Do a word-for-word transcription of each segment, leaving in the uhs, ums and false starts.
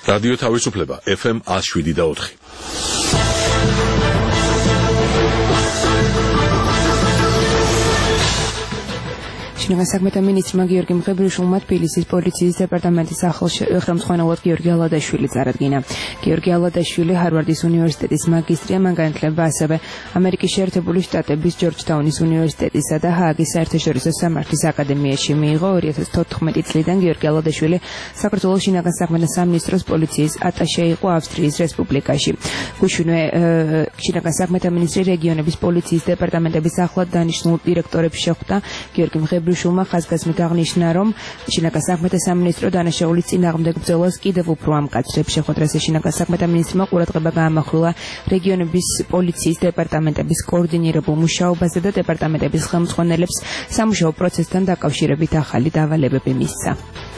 რადიო თავისუფლება ეფ ემ one oh seven და four. შინაგან საქმეთა მინისტრმა გიორგი მღებრიშვილმა თბილისის პოლიციის დეპარტამენტის ახალ ხელმძღვანელად გიორგი ალადაშვილი წარადგინა. გიორგი ალადაშვილი ჰარვარდის უნივერსიტეტის მაგისტრია, მან განათლება ასევე ამერიკის შეერთებული შტატების ჯორჯთაუნის უნივერსიტეტისა და ჰააგის საერთაშორისო სამართლის აკადემიაში მიიღო. two thousand fourteen წლიდან გიორგი ალადაშვილი საქართველოს შინაგან საქმეთა სამინისტროს პოლიციის ატაშე იყო ავსტრიის რესპუბლიკაში. გუშინვე შინაგან საქმეთა მინისტრი რეგიონების პოლიციის დეპარტამენტების ახლად დანიშნულ დირექტორებს შეხვდა. გიორგი მღებრიშვილმა ხაზგასმით აღნიშნა, რომ შინაგან საქმეთა სამინისტრო დანაშაულის წინააღმდეგ ბრძოლას კიდევ უფრო ამკაცრებს. შეხვედრაზე შინაგან საქმეთა მინისტრმა ყურადღება გაამახვილა რეგიონების პოლიციის დეპარტამენტების კოორდინირებულ მუშაობაზე და დეპარტამენტების ხელმძღვანელებს სამუშაო პროცესთან დაკავშირებით ახალი დავალებები მისცა.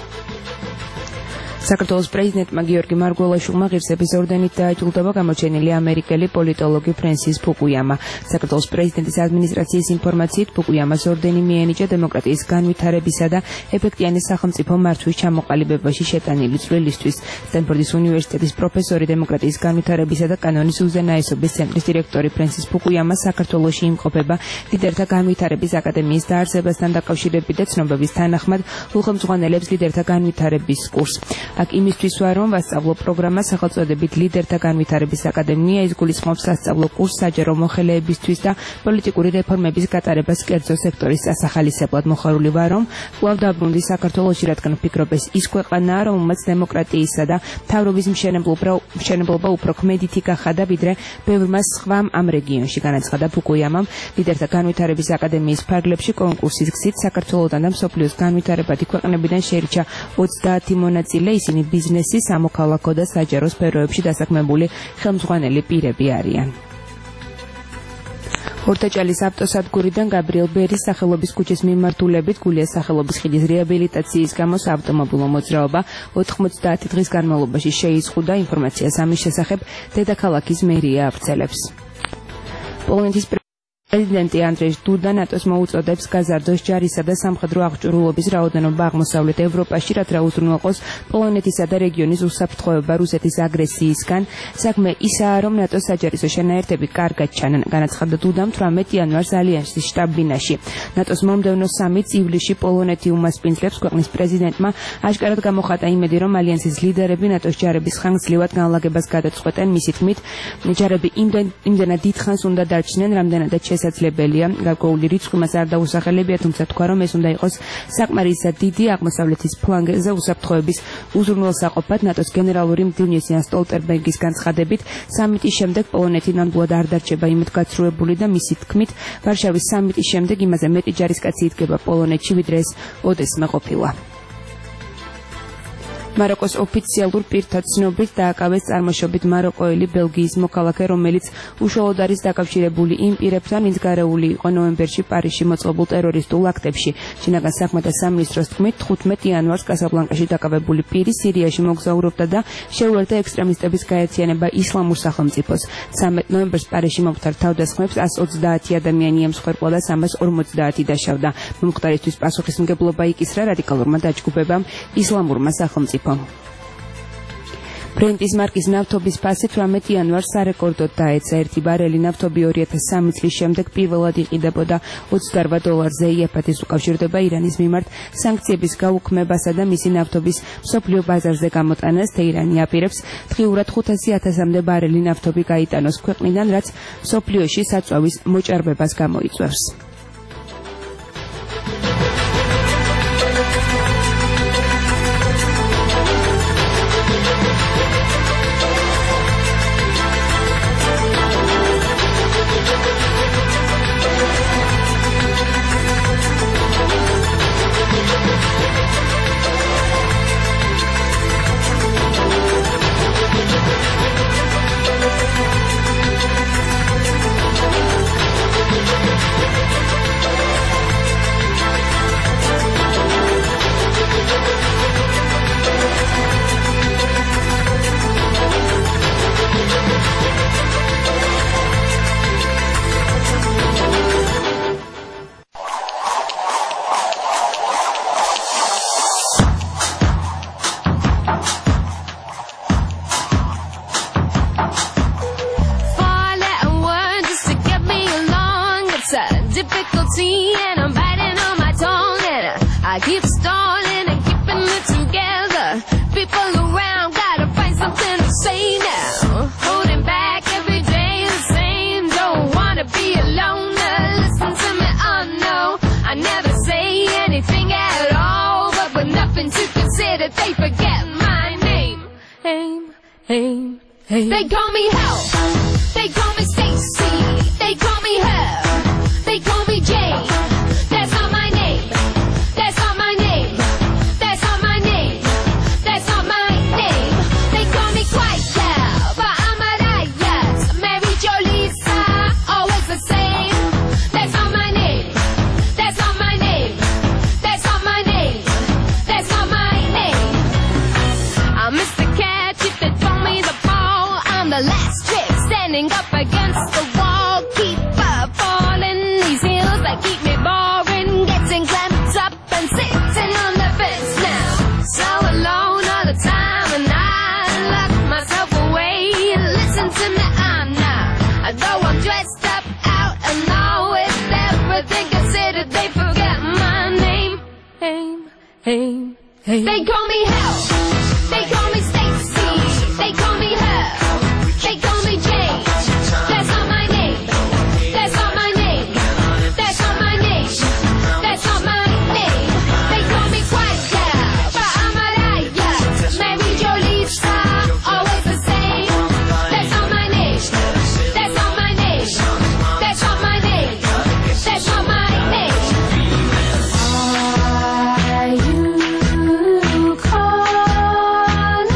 საქართველოს პრეზიდენტმა გიორგი მარგველაშვილმა ღირსების ორდენით დააჯილდოვა გამოჩენილი ამერიკელი პოლიტოლოგი ფრენსის ფუკუიამა. საქართველოს პრეზიდენტის ადმინისტრაციის ინფორმაციით ფუკუიამას ორდენი მიენიჭა დემოკრატიის განვითარებისა და ეფექტიანი სახელმწიფო მართვის ჩამოყალიბებაში შეტანილი წვლილისთვის. სტენფორდის უნივერსიტეტის პროფესორი, დემოკრატიის განვითარებისა და კანონის უზენაესობის ცენტრის დირექტორი ფრენსის ფუკუიამა საქართველოში იმყოფება ლიდერთა განვითარების აკადემიის დაარსებასთან დაკავშირებით და ცნობების თანახმად უხელმძღვანელებს ლიდერთა განვითარების კურსს. აქ იმისთვის ვარ, რომ ვასწავლო პროგრამა სახელწოდებით ლიდერთა განვითარების აკადემია, ის გულისხმობს სასწავლო კურსს საჯარო მოხელეებისთვის და პოლიტიკური რეფორმების გატარებას კერძო სექტორის დასახალისებლად. მოხარული ვარ, რომ კვლავ დაბრუნდი საქართველოში, რადგან ვფიქრობ, ეს ის ქვეყანაა, რომელმაც დემოკრატიისა და მთავრობის მშენებლობა უფრო ქმედითი გახადა, ვიდრე ბევრმა სხვამ ამ რეგიონში. განაცხადა ფუკუიამამ ლიდერთა განვითარების აკადემიის ფარგლებში კონკურსის გზით საქართველოდან და მსოფლიოს განვითარებადი ქვეყნებიდან შეირჩა ოცდაათი მონაწილე. ისინი ბიზნესის, სამოქალაქო და საჯარო სფეროებში დასაქმებული ხელმძღვანელი პირები არიან. ორტაჭალის ავტოსადგურიდან გაბრიელ ბერის სახელობის ქუჩის მიმართულებით გულიას სახელობის ხიდის რეაბილიტაციის გამო საავტომობილო მოძრაობა ოთხმოცდაათი დღის განმავლობაში შეიზღუდა. ინფორმაციას ამის შესახებ დედაქალაქის მერია ავრცელებს. პოლონეთის პრეზიდენტი ანდრეჟ დუდა ნატოს მოუწოდებს გაზარდოს ჯარისა და სამხედრო აღჭურვილობის რაოდენობა აღმოსავლეთ ევროპაში, რაც რა უზრუნველყოს პოლონეთისა და რეგიონის უსაფრთხოება რუსეთის აგრესიისგან. საქმე ისაა, რომ ნატოს საჯარისო შენაერთები კარგად ჩანან, განაცხადა დუდამ თვრამეტ იანვარს ალიანსის შტაბ-ბინაში. ნატოს მომდევნო სამიტს ივლისში პოლონეთი უმასპინძლებს. ქვეყნის პრეზიდენტმა აშკარად გამოხატა იმედი, რომ ალიანსის ლიდერები ნატოს ჯარების ხანგრძლივად განლაგებას გადაწყვეტენ. მისი თქმით, ჯარები იმდენად დიდხანს უნდა დარჩნენ, რამდენადაც შესაძლებელია. გარკვეული რიცხვი მას არ დაუსახელებია, თუმცა თქვა, რომ ეს უნდა იყოს საკმარისად დიდი აღმოსავლეთის ფლანგზე უსაფრთხოების უზრუნველსაყოფად. ნატოს გენერალური მდივნის იან სტოლტენბერგის განცხადებით, სამიტის შემდეგ პოლონეთი ნამდვილად არ დარჩება იმედგაცრუებული და მისი თქმით, ვარშავის სამიტის შემდეგ იმაზე მეტი ჯარისკაცი იდგება პოლონეთში, ვიდრე ეს ოდესმე ყოფილა. მაროკოს ოფიციალურ პირთა ცნობით დააკავეს წარმოშობით მაროკოელი ბელგიის მოქალაქე, რომელიც უშუალოდ არის დაკავშირებული იმ პირებთან, ვინც გარეული იყო ნოემბერში პარიზში მოწყობილ ტერორისტულ აქტებში. შინაგან საქმეთა სამინისტროს თქმით, თხუთმეტ იანვარს კასაბლანკაში დაკავებული პირი სირიაში მოგზაურობდა და შეუერთდა ექსტრემისტების გაერთიანება ისლამურ სახელმწიფოს. ცამეტ ნოემბერს პარიზში მომხდარ თავდასხმებს one hundred twenty ადამიანი ემსხვერპლა და three hundred forty დაშავდა. მომხდარისთვის პასუხისმგებლობა იკისრა რადიკალურმა დაჯგუფებამ ისლამურმა სახელმწიფომ. ბრენტის მარკის ნავთობის ფასი თვრამეტ იანვარს სარეკორდოდ დაეცა. ერთი ბარელი ნავთობი two thousand three წლის შემდეგ პირველად იყიდებოდა ოცდაosem დოლარზე. იაფათის უკავშირდება ირანის მიმართ სანქციების გაუქმებასა და მისი ნავთობის მსოფლიო ბაზარზე გამოტანას. თეირანი აპირებს დღიურად ხუთასი ათასამდე ბარელი ნავთობი გაიტანოს ქვეყნიდან, რაც მსოფლიოში საწვავის მოჭარბებას გამოიწვევს. difficulty, and I'm biting on my tongue, and I keep stalling and keeping it together. People around gotta find something to say now. Holding back every day the same. Don't wanna be alone. Listen to me, oh no. I never say anything at all, but with nothing to consider, they forget my name. Aim, aim, aim. They call me Hell. They call me Stacy. They call me her. They call me Jane. That's not my name. That's not my name. That's not my name. That's not my name. They call me Quiet, but I'm a riot. Mary Jo Lisa, always the same. That's not my name. That's not my name. That's not my name. That's not my name. I'm Mister Catch if they throw me the ball. I'm the last trick standing up against the wall. Keep up falling these hills that keep me boring. Getting clamped up and sitting on the fence now. So alone all the time, and I lock myself away. Listen to me, I'm not. Though I'm dressed up out and all with everything considered, they forget my name. Aim, aim, aim. They call me Hell. They call me Stacy. They call me her. They call me Jane. That's not my name. That's not my name. That's not my name. That's not my name. They call me Quiet, but I'm a riot. Mary Jo Lisa, always the same. That's not my name. That's not my name. That's not my name. That's not my name. Are you calling?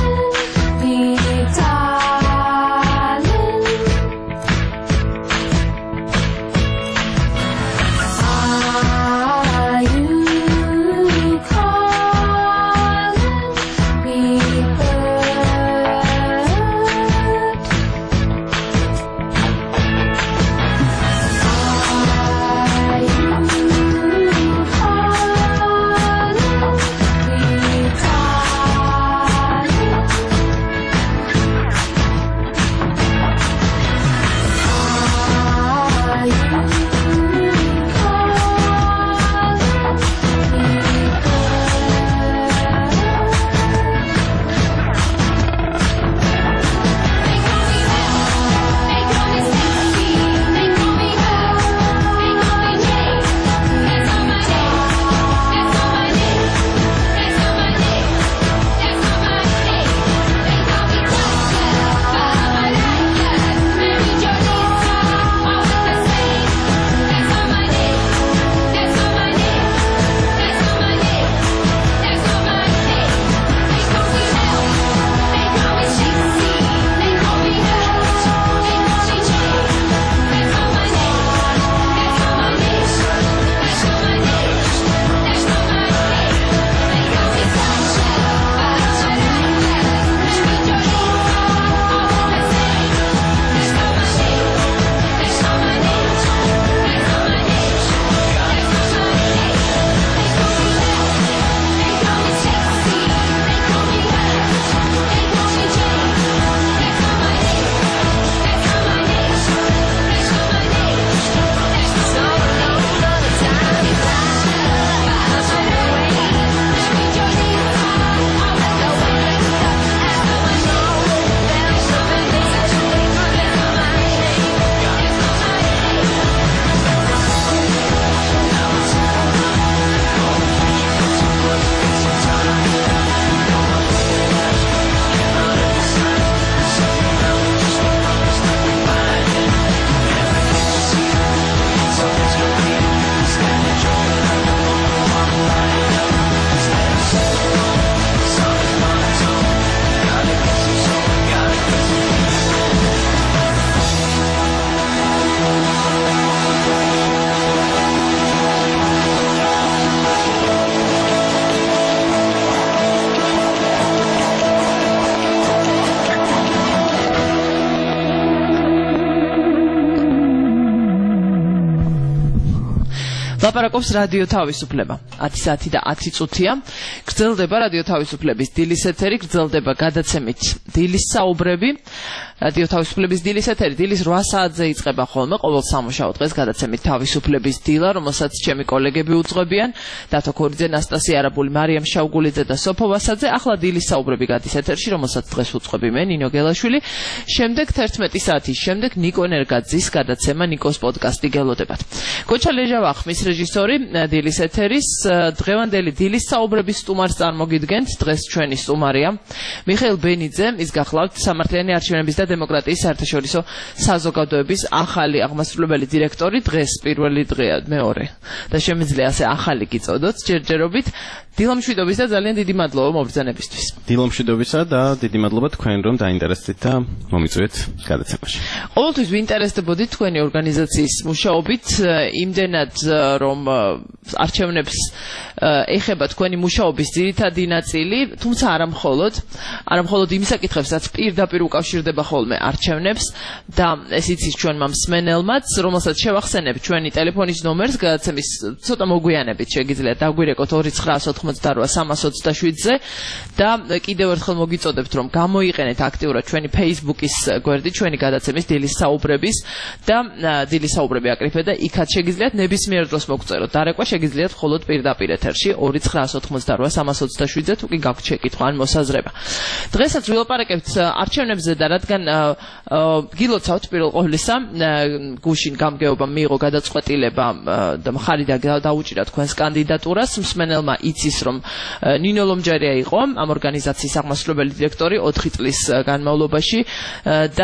ლაპარაკობს რადიო თავისუფლება. ათი საათი და ათი წუთია. გრძელდება რადიო თავისუფლების დილის ეთერი, გრძელდება გადაცემით დილის საუბრები. რადიო თავისუფლების დილის ეთერი დილის რვა საათზე იწყება ხოლმე ყოველ სამუშაო დღეს გადაცემით თავისუფლების დილა, რომელსაც ჩემი კოლეგები უძღვებიან. დათო ქორიძე, ნასტასია არაბული, მარიამ შავგულიძე და სოფო ვასაძე. ახლა დილის საუბრები გადის ეთერში, რომელსაც დღეს უძღვები მე, ნინო გელაშვილი. შემდეგ თერთმეტი საათის შემდეგ ნიკო ნერგაძის გადაცემა, ნიკოს პოდკასტი გელოდებათ. გოჩა ლეჟავა ხმის რეჟისორი დილის ეთერის, დღევანდელი დილის საუბრების სტუმარს წარმოგიდგენთ. დღეს ჩვენი სტუმარია მიხეილ ბენიძე, ის გახლავთ სამართლიანი არჩევნების და დემოკრატიის საერთაშორისო საზოგადოების ახალი აღმასრულებელი დირექტორი. დღეს პირველი დღეა, მეორე და შემიძლია ასე ახალი გიწოდოთ ჯერჯერობით. დილამშვიდობის და ძალიან დიდი მადლობა მობრძანებისთვის. დილამშვიდობისა და დიდი მადლობა თქვენ რომ დაინტერესდით და მომიწვიეთ გადაცემაში. ყოველთვის ვინტერესდებოდით თქვენი ორგანიზაციის მუშაობით, იმდენად რომ არჩევნებს ეხება თქვენი მუშაობის ძირითადი ნაწილი, თუმცა არა მხოლოდ, არა მხოლოდ იმ საკითხებს, რაც პირდაპირ უკავშირდება ხოლმე არჩევნებს და ეს იცის ჩვენმა მსმენელმაც, რომელსაც შევახსენებ ჩვენი ტელეფონის ნომერს გადაცემის ცოტა მოგვიანებით შეგიძლიათ დაგვირეკოთ ორი ცხრა ოცდაოთხმოცდარვა სამას ოცდაშვიდზე და კიდევ ერთხელ მოგიწოდებთ რომ გამოიყენეთ აქტიურად ჩვენი Facebook-ის გვერდი, ჩვენი გადაცემის დილის საუბრების და დილის საუბრები აკრიფეთ და იქაც შეგიძლიათ ნებისმიერ დროს მოგწეროთ. დარეკვა შეგიძლიათ მხოლოდ პირდაპირ ეთერში ორი ცხრა ოცდაოთხმოცდარვა სამას ოცდაშვიდზე თუ კი გაქვთ შეკითხვა ან მოსაზრება. დღესაც ვილაპარაკებთ არჩევნებზე და რადგან გილოცავთ პირველ ყოვლისა, გუშინ გამგეობა მიიღო გადაწყვეტილება და მხარი დაუჭირა თქვენს კანდიდატურას. მსმენელმა იცის რომ ნინო ლომჯარია იყო ამ ორგანიზაციის აღმასრულებელი დირექტორი ოთხი წლის განმავლობაში და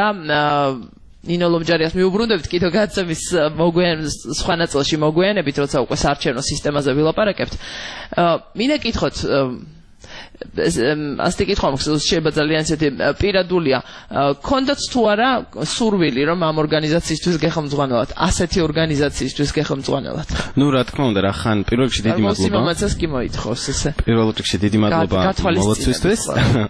ნინო ლომჯარიას მიუბრუნდებით კიდევ გადაცემის სხვა ნაწილში მოგვიანებით, როცა უკვე საარჩევნო სისტემაზე ვილაპარაკებთ. მინდა კითხოთ ასეთი კითხვა მაქვს, შეიძლება ძალიან ისეთი პირადულია. გქონდათ თუ არა სურვილი რომ ამ ორგანიზაციისთვის გეხმძღვანელოთ, ასეთი ორგანიზაციისთვის გეხმძღვანელოთ? ნუ რა თქმა უნდა, რა ხან პირველ რიგში დიდი მადლობა. მოსიმამაცას კი მოითხოვს ესე. პირველ რიგში დიდი მადლობა მოლოცვისთვის.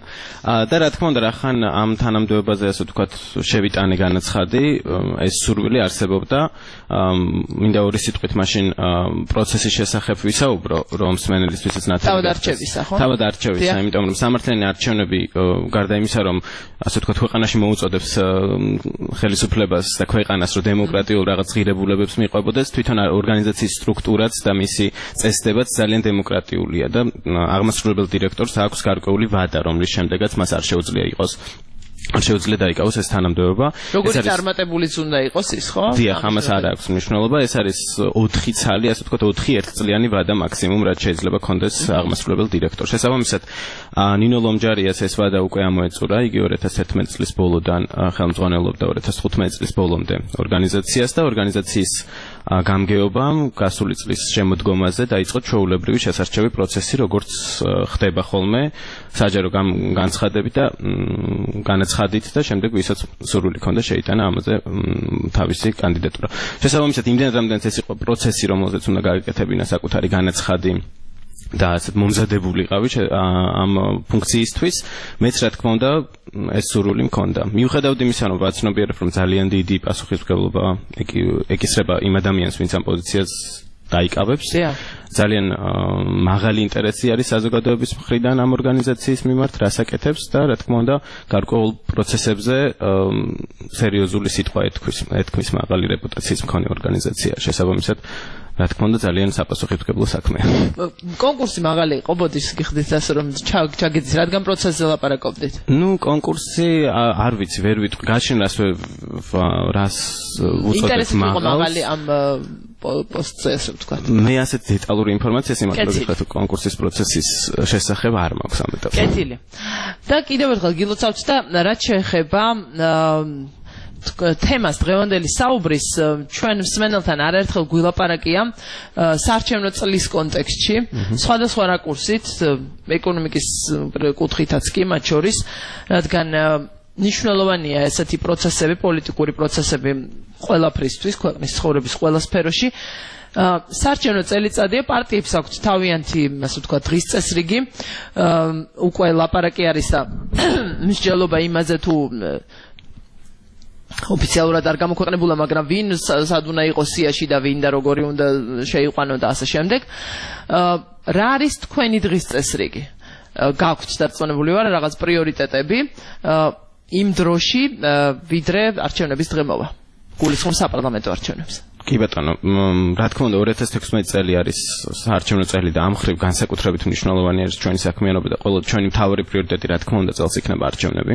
და რა თქმა უნდა, რა ხან ამ თანამდებობაზე ასე ვთქვათ შევიტანე განაცხადი, ეს სურვილი არსებობდა. მინდა ორი სიტყვით მაშინ პროცესის შესახებ ვისაუბრო, რომ მსმენელისთვისაც ნათელი. თავად არჩევისა, ხო? თავად არჩევისა, იმიტომ რომ სამართლიანი არჩევნები გარდა იმისა, რომ ასე ვთქვათ ქვეყანაში მოუწოდებს ხელისუფლებას და ქვეყანას, რომ დემოკრატიულ რაღაც ღირებულებებს მიყვებოდეს, თვითონ ორგანიზაციის სტრუქტურაც და მისი წესდებაც ძალიან დემოკრატიულია და აღმასრულებელ დირექტორს აქვს გარკვეული ვადა, რომლის შემდეგაც მას არ შეუძლია იყოს არ შეუძლია დაიკავოს ეს თანამდებობა. როგორი წარმატებულიც უნდა იყოს ის, ხო? დიახ, ამას არ აქვს მნიშვნელობა. ეს არის ოთხი ცალი, ასე ვთქვათ, ოთხი ერთწლიანი ვადა მაქსიმუმ, რაც შეიძლება კონდეს აღმასრულებელ დირექტორს. შესაბამისად, ნინო ლომჯარიას ეს ვადა უკვე ამოეწურა, იგი ორი ათას ერთმეტი წლის ბოლოდან ხელმძღვანელობდა ორი ათას თხუთმეტი წლის ბოლომდე ორგანიზაციას და ორგანიზაციის გამგეობამ გასული წლის შემოდგომაზე დაიწყო ჩვეულებრივი შესარჩევი პროცესი, როგორც ხდება ხოლმე საჯარო განცხადებით და განაცხადით და შემდეგ ვისაც სურვილი ჰქონდა შეიტანა ამაზე თავისი კანდიდატურა. შესაბამისად, იმდენად რამდენიც ეს იყო პროცესი, რომელზეც უნდა გააკეთებინა საკუთარი განაცხადი და ასეთ მომზადებულიყავი ამ ფუნქციისთვის, მეც რა თქმა უნდა ეს სურვილი მქონდა. მიუხედავად იმისა, რომ ვაცნობიერებ, რომ ძალიან დიდი პასუხისმგებლობა ეკისრება იმ ადამიანს, ვინც ამ პოზიციას დაიკავებს. ძალიან მაღალი ინტერესი არის საზოგადოების მხრიდან ამ ორგანიზაციის მიმართ, რას აკეთებს და რა თქმა უნდა გარკვეულ პროცესებზე სერიოზული სიტყვა ეთქვის, ეთქმის მაღალი რეპუტაციის მქონე ორგანიზაცია. შესაბამისად, რა თქმა უნდა ძალიან საპასუხისმგებლო საქმეა. კონკურსი მაღალი იყო, ბოდის გიხდით ასე რომ ჩაგეძით, რადგან პროცესზე ლაპარაკობდით? ნუ კონკურსი არ ვიცი, ვერ ვიტყვი, გაშენ რას რას უწოდებს მაღალი ამ პოსტზე ასე ვთქვათ. მე ასეთ დეტალური ინფორმაცია სიმართლე გითხრათ კონკურსის პროცესის შესახებ არ მაქვს ამ ეტაპზე. კეთილი. და კიდევ ერთხელ გილოცავთ და რაც შეეხება თემას დღევანდელი საუბრის ჩვენ მსმენელთან არაერთხელ გვილაპარაკია საარჩევნო წლის კონტექსტში, სხვადასხვა რაკურსით, ეკონომიკის კუთხითაც კი მათ შორის, რადგან ნიშნულოვანია ესეთი პროცესები, პოლიტიკური პროცესები ყველაფრისთვის, ქვეყნის ცხოვრების ყველა სფეროში. საარჩევნო წელიწადია, პარტიებს აქვთ თავიანთი, ასე ვთქვათ, დღის წესრიგი, უკვე ლაპარაკი არის და მსჯელობა იმაზე თუ ოფიციალურად არ გამოქვეყნებულა, მაგრამ ვინ სად უნდა იყოს სიაში და ვინ და როგორი უნდა შეიყვანო და ასე შემდეგ. რა არის თქვენი დღის წესრიგი? გაქვთ დარწმუნებული ვარ რაღაც პრიორიტეტები იმ დროში, ვიდრე არჩევნების დღემოვა. გულისხმობს საპარლამენტო არჩევნებს. კი ბატონო, რა თქმა უნდა ორი ათას თექვსმეტი წელი არის საარჩევნო წელი და ამ მხრივ განსაკუთრებით მნიშვნელოვანი არის ჩვენი საქმიანობა და ყველა ჩვენი მთავარი პრიორიტეტი რა თქმა უნდა წელს იქნება არჩევნები.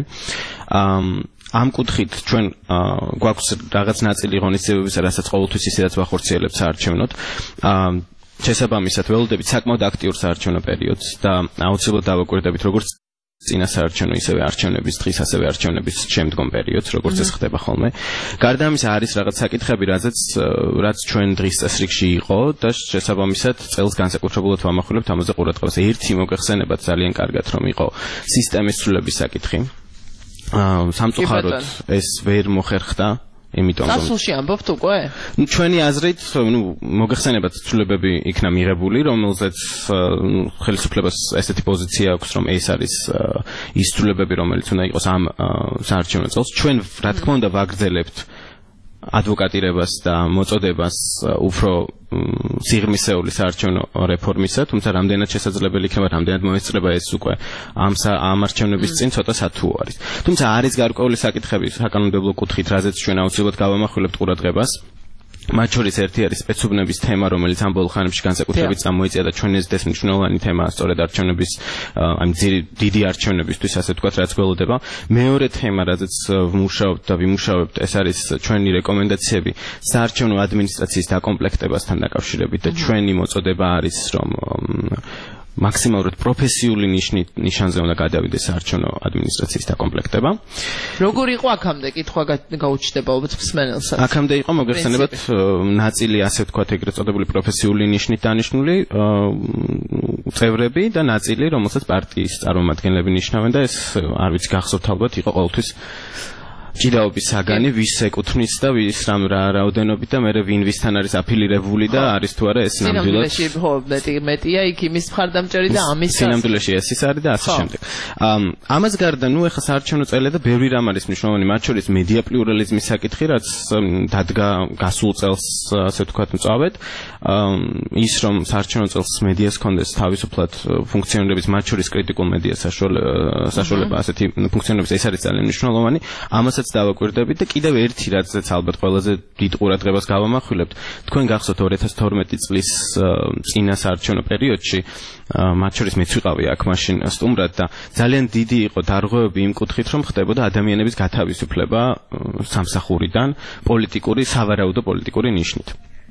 ამ კუთხით ჩვენ გვაქვს რაღაც ნაწილი ღონისძიებებისა, რასაც ყოველთვის ისედაც ვახორციელებთ საარჩევნოდ. შესაბამისად ველოდებით საკმაოდ აქტიურ საარჩევნო პერიოდს და აუცილებლად დავაკვირდებით როგორც წინა საარჩევნო ისევე არჩევნების დღის, ასევე არჩევნების შემდგომ პერიოდს, როგორც ეს ხდება ხოლმე. გარდა ამისა არის რაღაც საკითხები, რაზეც რაც ჩვენ დღის წესრიგში იყო და შესაბამისად წელს განსაკუთრებულად ვამახვილებთ ამაზე ყურადღებას. ერთი მოგეხსენებათ ძალიან კარგად, რომ იყო სისტემის ცვლილების საკითხი. სამწუხაროდ ეს ვერ მოხერხდა. იმიტომ რომ გასულში ამბობთ უკვე? ნუ ჩვენი აზრით, ნუ მოგეხსენებათ ცვლილებები იქნა მიღებული, რომელზეც ხელისუფლებას ესეთი პოზიცია აქვს, რომ ეს არის ის ცვლილებები, რომელიც უნდა იყოს ამ საარჩევნო წელს. ჩვენ რა თქმა უნდა ვაგრძელებთ ადვოკატირებას და მოწოდებას უფრო სიღრმისეული საარჩევნო რეფორმისა, თუმცა რამდენად შესაძლებელი იქნება, რამდენად მოესწრება ეს უკვე ამ ამ არჩევნების წინ ცოტა სათუო არის. თუმცა არის გარკვეული საკითხები საკანონმდებლო კუთხით, რაზეც ჩვენ აუცილებლად გავამახვილებთ ყურადღებას. მათ შორის ერთი არის სპეცუბნების თემა, რომელიც ამ ბოლო ხანებში განსაკუთრებით წამოიწია და ჩვენს ეს მნიშვნელოვანი თემაა სწორედ არჩევნების, ამ დიდი არჩევნებისთვის, ასე ვთქვათ, რაც გველოდება. მეორე თემა, რაზეც ვმუშაობთ და ვიმუშავებთ, ეს არის ჩვენი რეკომენდაციები საარჩევნო ადმინისტრაციის დაკომპლექტებასთან დაკავშირებით და ჩვენი მოწოდება არის, რომ მაქსიმალურად პროფესიული ნიშანზე უნდა გადავიდეს საარჩევნო ადმინისტრაციის დაკომპლექტება. როგორ იყო აქამდე? კითხვა გაუჩნდება ალბათ მსმენელსაც. აქამდე იყო მოგეხსენებათ ნაწილი, ასე ვთქვათ, ეგრეთ წოდებული პროფესიული ნიშნით დანიშნული წევრები და ნაწილი, რომელსაც პარტიის წარმომადგენლები ნიშნავენ და ეს არ ვიცი გახსოვთ ალბათ იყო ყოველთვის ჭიდაობის საგანი, ვის ეკუთვნის და ვის რამ რა რაოდენობით და მე ვინ ვისთან არის აფილირებული და არის თუ არა ეს ნამდვილად. სინამდვილეში ხო მეტი მეტია იქ იმის მხარდამჭერი და ამის სინამდვილეში ეს ის არის და ასე შემდეგ. ამას გარდა ნუ ეხა საარჩევნო წელი და ბევრი რამ არის მნიშვნელოვანი, მათ შორის მედია პლურალიზმის საკითხი, რაც დადგა გასულ წელს, ასე ვთქვათ, მწვავედ. ის რომ საარჩევნო წელს მედიას ჰქონდეს თავისუფლად ფუნქციონირების, მათ შორის კრიტიკულ მედიას საშუალება ასეთი ფუნქციონირების, ეს არის ძალიან მნიშვნელოვანი. ამასაც დავაკვირდებით და კიდევ ერთი რაცაც ალბათ ყველაზე დიდ ყურადღებას გავამახვილებთ, თქვენ გახსოვთ ორი ათას თორმეტი წლის წინა საარჩევნო პერიოდში, მათ შორის მეც ვიყავი აქ მაშინ სტუმრად და ძალიან დიდი იყო დარღვევები იმ კუთხით, რომ ხდებოდა ადამიანების გათავისუფლება სამსახურიდან პოლიტიკური, სავარაუდო პოლიტიკური ნიშნით.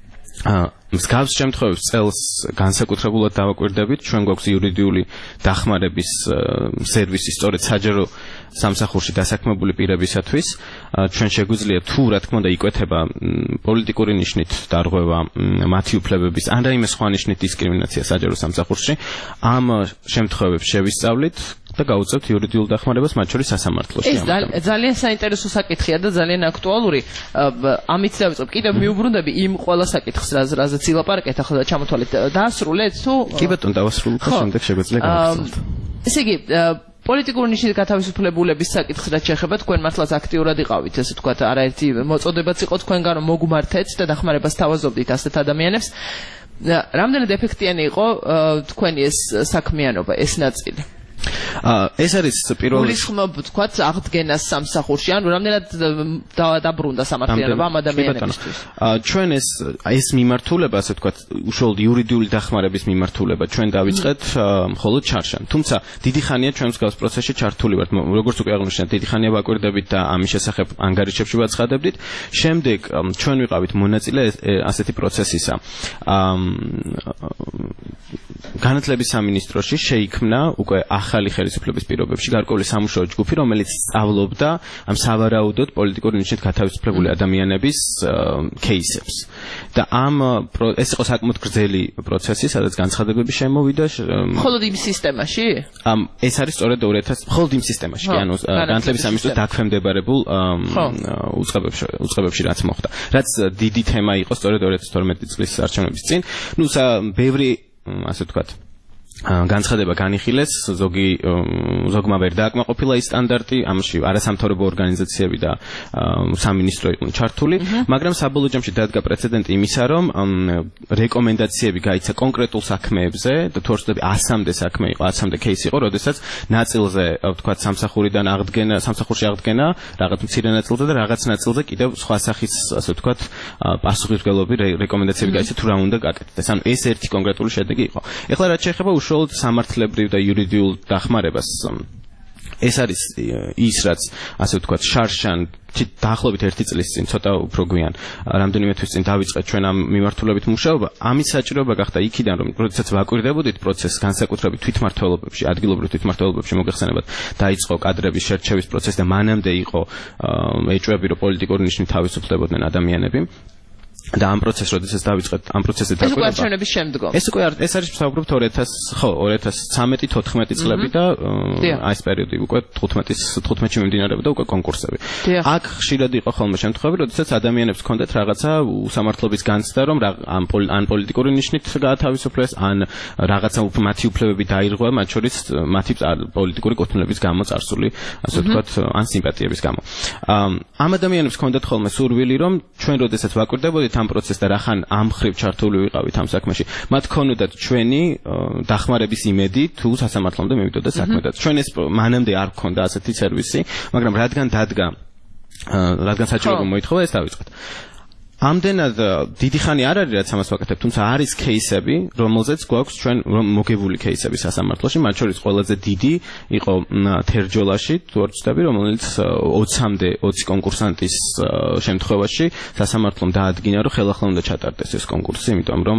მსგავს შემთხვევებს წელს განსაკუთრებულად დავაკვირდებით, ჩვენ გვაქვს იურიდიული დახმარების სერვისი სწორედ საჯარო სამსახურში დასაქმებული პირებისათვის. ჩვენ შეგვიძლია თუ რა თქმა უნდა იკვეთება პოლიტიკური ნიშნით დარღვევა მათი უფლებების ან რაიმე სხვა ნიშნით დისკრიმინაცია საჯარო სამსახურში, ამ შემთხვევებს შევისწავლით და გავუწევთ იურიდიულ დახმარებას, მათ შორის სასამართლოში. ეს ძალიან საინტერესო საკითხია და ძალიან აქტუალური. ამით დავიწყებ. კიდევ მიუბრუნდები იმ ყველა საკითხს, რაზეც ილაპარაკეთ, ახლა ჩამოთვალეთ. დაასრულეთ თუ? კი ბატონო, დავასრულეთ და შემდეგ შეგვიძლია გავაგრძელოთ. ესე იგი, პოლიტიკური ნიშნით გათავისუფლებულების საკითხს რაც შეეხება, თქვენ მართლაც აქტიურად იყავით, ესე ვთქვათ, არაერთი მოწოდებაც იყო თქვენგან, რომ მოგმართეთ და დახმარებას თავაზობდით ასეთ ადამიანებს. რამდენად ეფექტიანი იყო თქვენი ეს საქმიანობა, ეს ნაწილი? ეს არის პირველი გულისხმობ თქვათ აღდგენას სამსახურში, ანუ რამდენად დაბრუნდა სამართლიანობა ამ ადამიანებისთვის. ჩვენ ეს ეს მიმართულება, ასე ვთქვათ, უშუალოდ იურიდიული დახმარების მიმართულება ჩვენ დავიწყეთ მხოლოდ ჩარშან. თუმცა დიდი ხანია ჩვენ მსგავს პროცესში ჩართული ვართ. როგორც უკვე აღნიშნეთ, დიდი ხანია ვაკვირდებით და ამის შესახებ ანგარიშებში ვაცხადებდით. შემდეგ ჩვენ ვიყავით მონაწილე ასეთი პროცესისა. განათლების სამინისტროში შეიქმნა უკვე ახალი ხელისუფლების პირობებში გარკვეული სამუშაო ჯგუფი, რომელიც სწავლობდა ამ სავარაუდოდ პოლიტიკური ნიშნით გათავისუფლებული ადამიანების кейსებს. და ამ ეს იყო საკმაოდ გრძელი პროცესი, სადაც განცხადებები შემოვიდა. მხოლოდ იმ სისტემაში? ამ ეს არის სწორედ ორი ათას მხოლოდ იმ სისტემაში, ანუ განათლების სამინისტროს დაქვემდებარებულ უწყებებში, უწყებებში რაც მოხდა. რაც დიდი თემა იყო სწორედ ორი ათას თორმეტი წლის არჩევნების წინ. ნუ ბევრი ასე ვთქვათ, განცხადება განიხილეს, ზოგი ზოგმა ვერ დააკმაყოფილა ის სტანდარტი, ამაში არასამთავრობო ორგანიზაციები და სამინისტრო იყვნენ ჩართული, მაგრამ საბოლოო ჯამში დადგა პრეცედენტი იმისა, რომ რეკომენდაციები გაიცა კონკრეტულ საქმეებზე, და თუ არ ვცდები ასამდე საქმე იყო, ასამდე кейსი იყო, როდესაც ნაწილზე, ვთქვათ, სამსახურიდან აღდგენა, სამსახურში აღდგენა, რაღაც მცირე ნაწილზე და რაღაც ნაწილზე კიდევ სხვა სახის, ასე ვთქვათ, პასუხისმგებლობი რეკომენდაციები გაიცა თუ რა უნდა გაკეთდეს. ანუ ეს ერთი კონკრეტული შედეგი იყო. ეხლა რაც შეეხება უშუალოდ სამართლებრივ და იურიდიულ დახმარებას, ეს არის ის, რაც ასე ვთქვათ, შარშან დაახლოებით ერთი წლის წინ, ცოტა უფრო გვიან, რამდენიმე თვის წინ დავიწყეთ ჩვენ ამ მიმართულებით მუშაობა. ამის საჭიროება გახდა იქიდან, რომ როდესაც ვაკვირდებოდით პროცესს, განსაკუთრებით თვითმმართველობებში, ადგილობრივ თვითმმართველობებში მოგეხსენებათ, დაიწყო კადრების შერჩევის პროცესი და მანამდე იყო ეჭვები, რომ პოლიტიკური ნიშნით თავისუფლებოდნენ ადამიანები. და ამ პროცესს როდესაც დავიწყეთ, ამ პროცესზე დაკვირვება. ეს უკვე არჩევნების შემდგომ. ეს უკვე ეს არის ვსაუბრობთ ორი ათას, ხო, ორი ათას ცხრამეტი თოთხმეტი წლები და აი ეს პერიოდი უკვე თხუთმეტის თხუთმეტში მიმდინარეობდა უკვე კონკურსები. აქ ხშირად იყო ხოლმე შემთხვევები, როდესაც ადამიანებს ჰქონდათ რაღაცა უსამართლობის განცდა, რომ ან ან პოლიტიკური ნიშნით გაათავისუფლეს, ან რაღაცა მათი უფლებები დაირღვა, მათ შორის მათი პოლიტიკური კუთვნილების გამო წარსული, ასე ვთქვათ, ან სიმპათიების გამო. ამ ადამიანებს ჰქონდათ ხოლმე სურვილი, რომ ჩვენ როდესაც ვაკვირდებოდით ამ პროცესს და რახან ამ ხრივ ჩართული ვიყავით ამ საქმეში, მათ ქონოდათ ჩვენი დახმარების იმედი, თუ სასამართლომდე მივიდოდა საქმე და ჩვენ ეს მანამდე არ გქონდა ასეთი სერვისი, მაგრამ რადგან დადგა, რადგან საჭიროება მოითხოვა, ეს დავიწყეთ. ამდენად დიდი ხანი არ არის, რაც ამას ვაკეთებ, თუმცა არის кейსები, რომელზეც გვაქვს ჩვენ მოგებული кейსები სასამართლოში, მათ შორის ყველაზე დიდი იყო თერჯოლაში, თუ არ ვცდები, რომელიც ოცამდე ოცი კონკურსანტის შემთხვევაში სასამართლომ დაადგინა, რომ ხელახლა უნდა ჩატარდეს ეს კონკურსი, იმიტომ რომ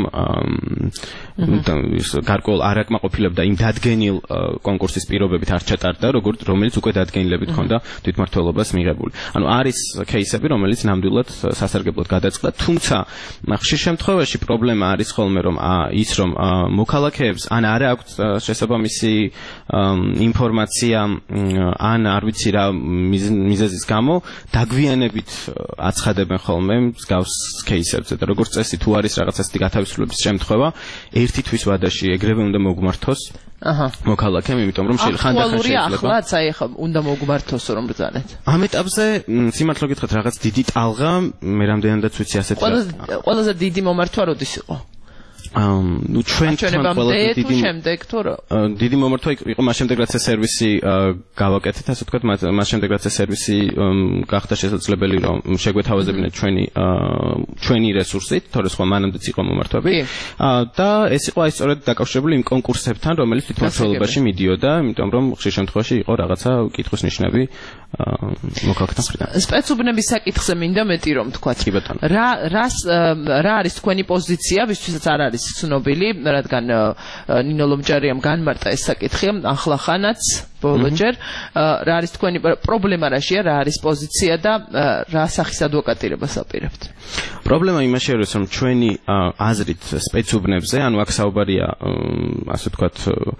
გარკვეულ არაკმაყოფილებდა იმ დადგენილ კონკურსის პირობებით არ ჩატარდა, როგორც რომელიც უკვე დადგენილებით ჰქონდა თვითმმართველობას მიღებული. ანუ არის кейსები, რომელიც ნამდვილად სასარგებლოდ გადა თუმცა ხშირ შემთხვევაში პრობლემა არის ხოლმე, რომ ის რომ მოქალაქეებს ან არ აქვს შესაბამისი ინფორმაცია, ან არ ვიცი რა მიზეზის გამო დაგვიანებით აცხადებენ ხოლმე მსგავს кейსებზე და როგორც წესი, თუ არის რაღაცა ისეთი გათავისუფლების შემთხვევა, ერთი თვის ვადაში ეგრევე უნდა მოგმართოს აჰა მოქალაქემ, იმიტომ რომ ხანდახან შეიძლება ახლაც აი ხა უნდა მოგმართოს რომ ბრძანეთ. ამ ეტაპზე სიმართლე გითხრათ, რაღაც დიდი ტალღა მე რამდენადაც ვიცი ასეთ რა. ყველაზე დიდი მომართვა როდის იყო? ნუ ჩვენ თან ყველაზე დიდი შემდეგ თუ რა? დიდი მომართვა იყო მას შემდეგ, რაც ეს სერვისი გავაკეთეთ, ასე ვთქვათ, მას შემდეგ, რაც ეს სერვისი გახდა შესაძლებელი, რომ შეგვეთავაზებინათ ჩვენი ჩვენი რესურსით, თორე სხვა მანამდეც იყო მომართვები. და ეს იყო აი სწორედ დაკავშირებული იმ კონკურსებთან, რომელიც თვითმმართველობაში მიდიოდა, იმიტომ რომ ხშირ შემთხვევაში იყო რაღაცა კითხვის ნიშნები მოქალაქეთან მხრიდან. სპეცუბნების საკითხზე მინდა მეტი რომ ვთქვათ. რა რას რა არის თქვენი პოზიცია, ვისთვისაც არ არის ცნობილი, რადგან ნინო ლომჯარიამ განმარტა ეს საკითხი ახლახანაც ბოლოჯერ, რა არის თქვენი პრობლემა რაშია, რა არის პოზიცია და რა სახის ადვოკატირებას აპირებთ? პრობლემა იმაში არის, რომ ჩვენი აზრით სპეცუბნებზე, ანუ აქ საუბარია, ასე ვთქვათ,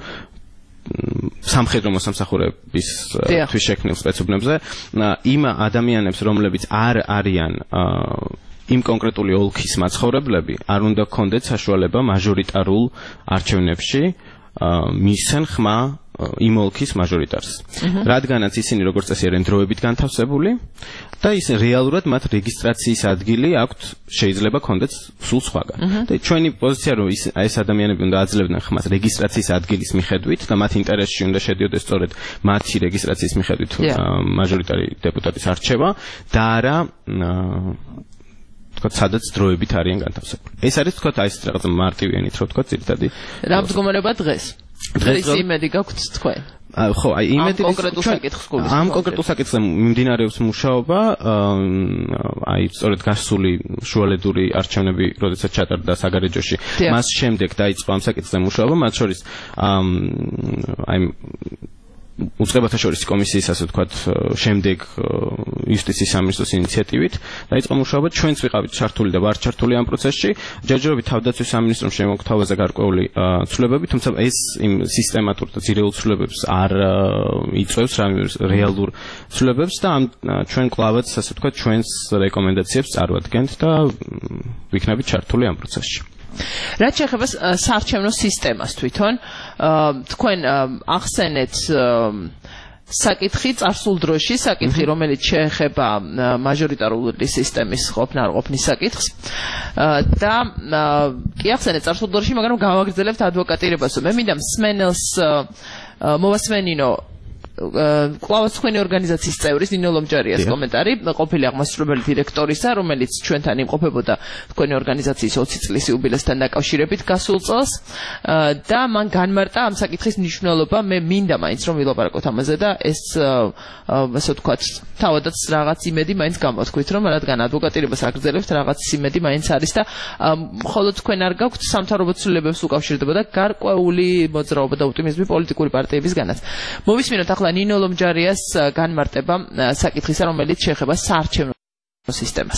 სამხედრო მოსამსახურების თვის შექმნილ სპეცუბნებზე, იმ ადამიანებს, რომლებიც არ არიან იმ კონკრეტული ოლქის მაცხოვრებლები, არ უნდა გქონდეთ საშუალება მაჟორიტარულ არჩევნებში მისცენ ხმა იმ ოლქის მაჟორიტარს. რადგანაც ისინი როგორც წესი არიან დროებით განთავსებული და ის რეალურად მათ რეგისტრაციის ადგილი აქვთ, შეიძლება გქონდეთ სულ სხვაგან. და ჩვენი პოზიცია რომ ეს ადამიანები უნდა აძლევდნენ ხმას რეგისტრაციის ადგილის მიხედვით და მათ ინტერესში უნდა შედიოდეს სწორედ მათი რეგისტრაციის მიხედვით მაჟორიტარი დეპუტატის არჩევა და არა თქვათ სადაც დროებით არიან განთავსებული. ეს არის თქვათ აი ეს რაღაც მარტივიანით რო თქვათ ძირითადი. რა მდგომარეობა დღეს? დღეს იმედი გაქვთ თქვენ? ხო, აი იმედი ამ კონკრეტულ საკითხს გულისხმობთ. ამ კონკრეტულ საკითხზე მიმდინარეობს მუშაობა, აი სწორედ გასული შუალედური არჩევნები, როდესაც ჩატარდა საგარეჯოში. მას შემდეგ დაიწყო ამ საკითხზე მუშაობა, მათ შორის აი უწყებათა შორის კომისიის, ასე ვთქვათ, შემდეგ იუსტიციის სამინისტროს ინიციატივით დაიწყო მუშაობა. ჩვენც ვიყავით ჩართული და ვართ ჩართული ამ პროცესში. ჯერჯერობით თავდაცვის სამინისტრომ შემოგთავაზა გარკვეული ცვლილებები, თუმცა ეს იმ სისტემატურ და ძირეულ ცვლილებებს არ იწვევს რამე რეალურ ცვლილებებს და ამ ჩვენ კლავაც, ასე ვთქვათ, ჩვენს რეკომენდაციებს წარვადგენთ და ვიქნებით ჩართული ამ პროცესში. რაც შეეხება საარჩევნო სისტემას თვითონ, თქვენ ახსენეთ საკითხი წარსულ დროში, საკითხი, რომელიც შეეხება მაჟორიტარული სისტემის ყოფნა არ ყოფნის საკითხს და კი ახსენეთ წარსულ დროში, მაგრამ გავაგრძელებთ ადვოკატირებას. მე მინდა მსმენელს მოვასმენინო კლავაც თქვენი ორგანიზაციის წევრის ნინო ლომჯარიას კომენტარი, ყოფილი აღმასრულებელი დირექტორისა, რომელიც ჩვენთან იმყოფებოდა თქვენი ორგანიზაციის ოცი წლის იუბილესთან დაკავშირებით გასულ წელს და მან განმარტა ამ საკითხის მნიშვნელობა. მე მინდა მაინც რომ ვილაპარაკოთ ამაზე და ეს ასე ვთქვათ, თავადაც რაღაც იმედი მაინც გამოთქვით, რომ რადგან ადვოკატირებას აგრძელებთ, რაღაც იმედი მაინც არის და მხოლოდ თქვენ არ გაქვთ სამთავრობო ცვლილებებს უკავშირდება და გარკვეული მოძრაობა და ოპტიმიზმი პოლიტიკური პარტიებისგანაც. მოვისმინოთ ახლა ნინო ლომჯარიას განმარტება საკითხისა, რომელიც შეეხება საარჩევნო სისტემას.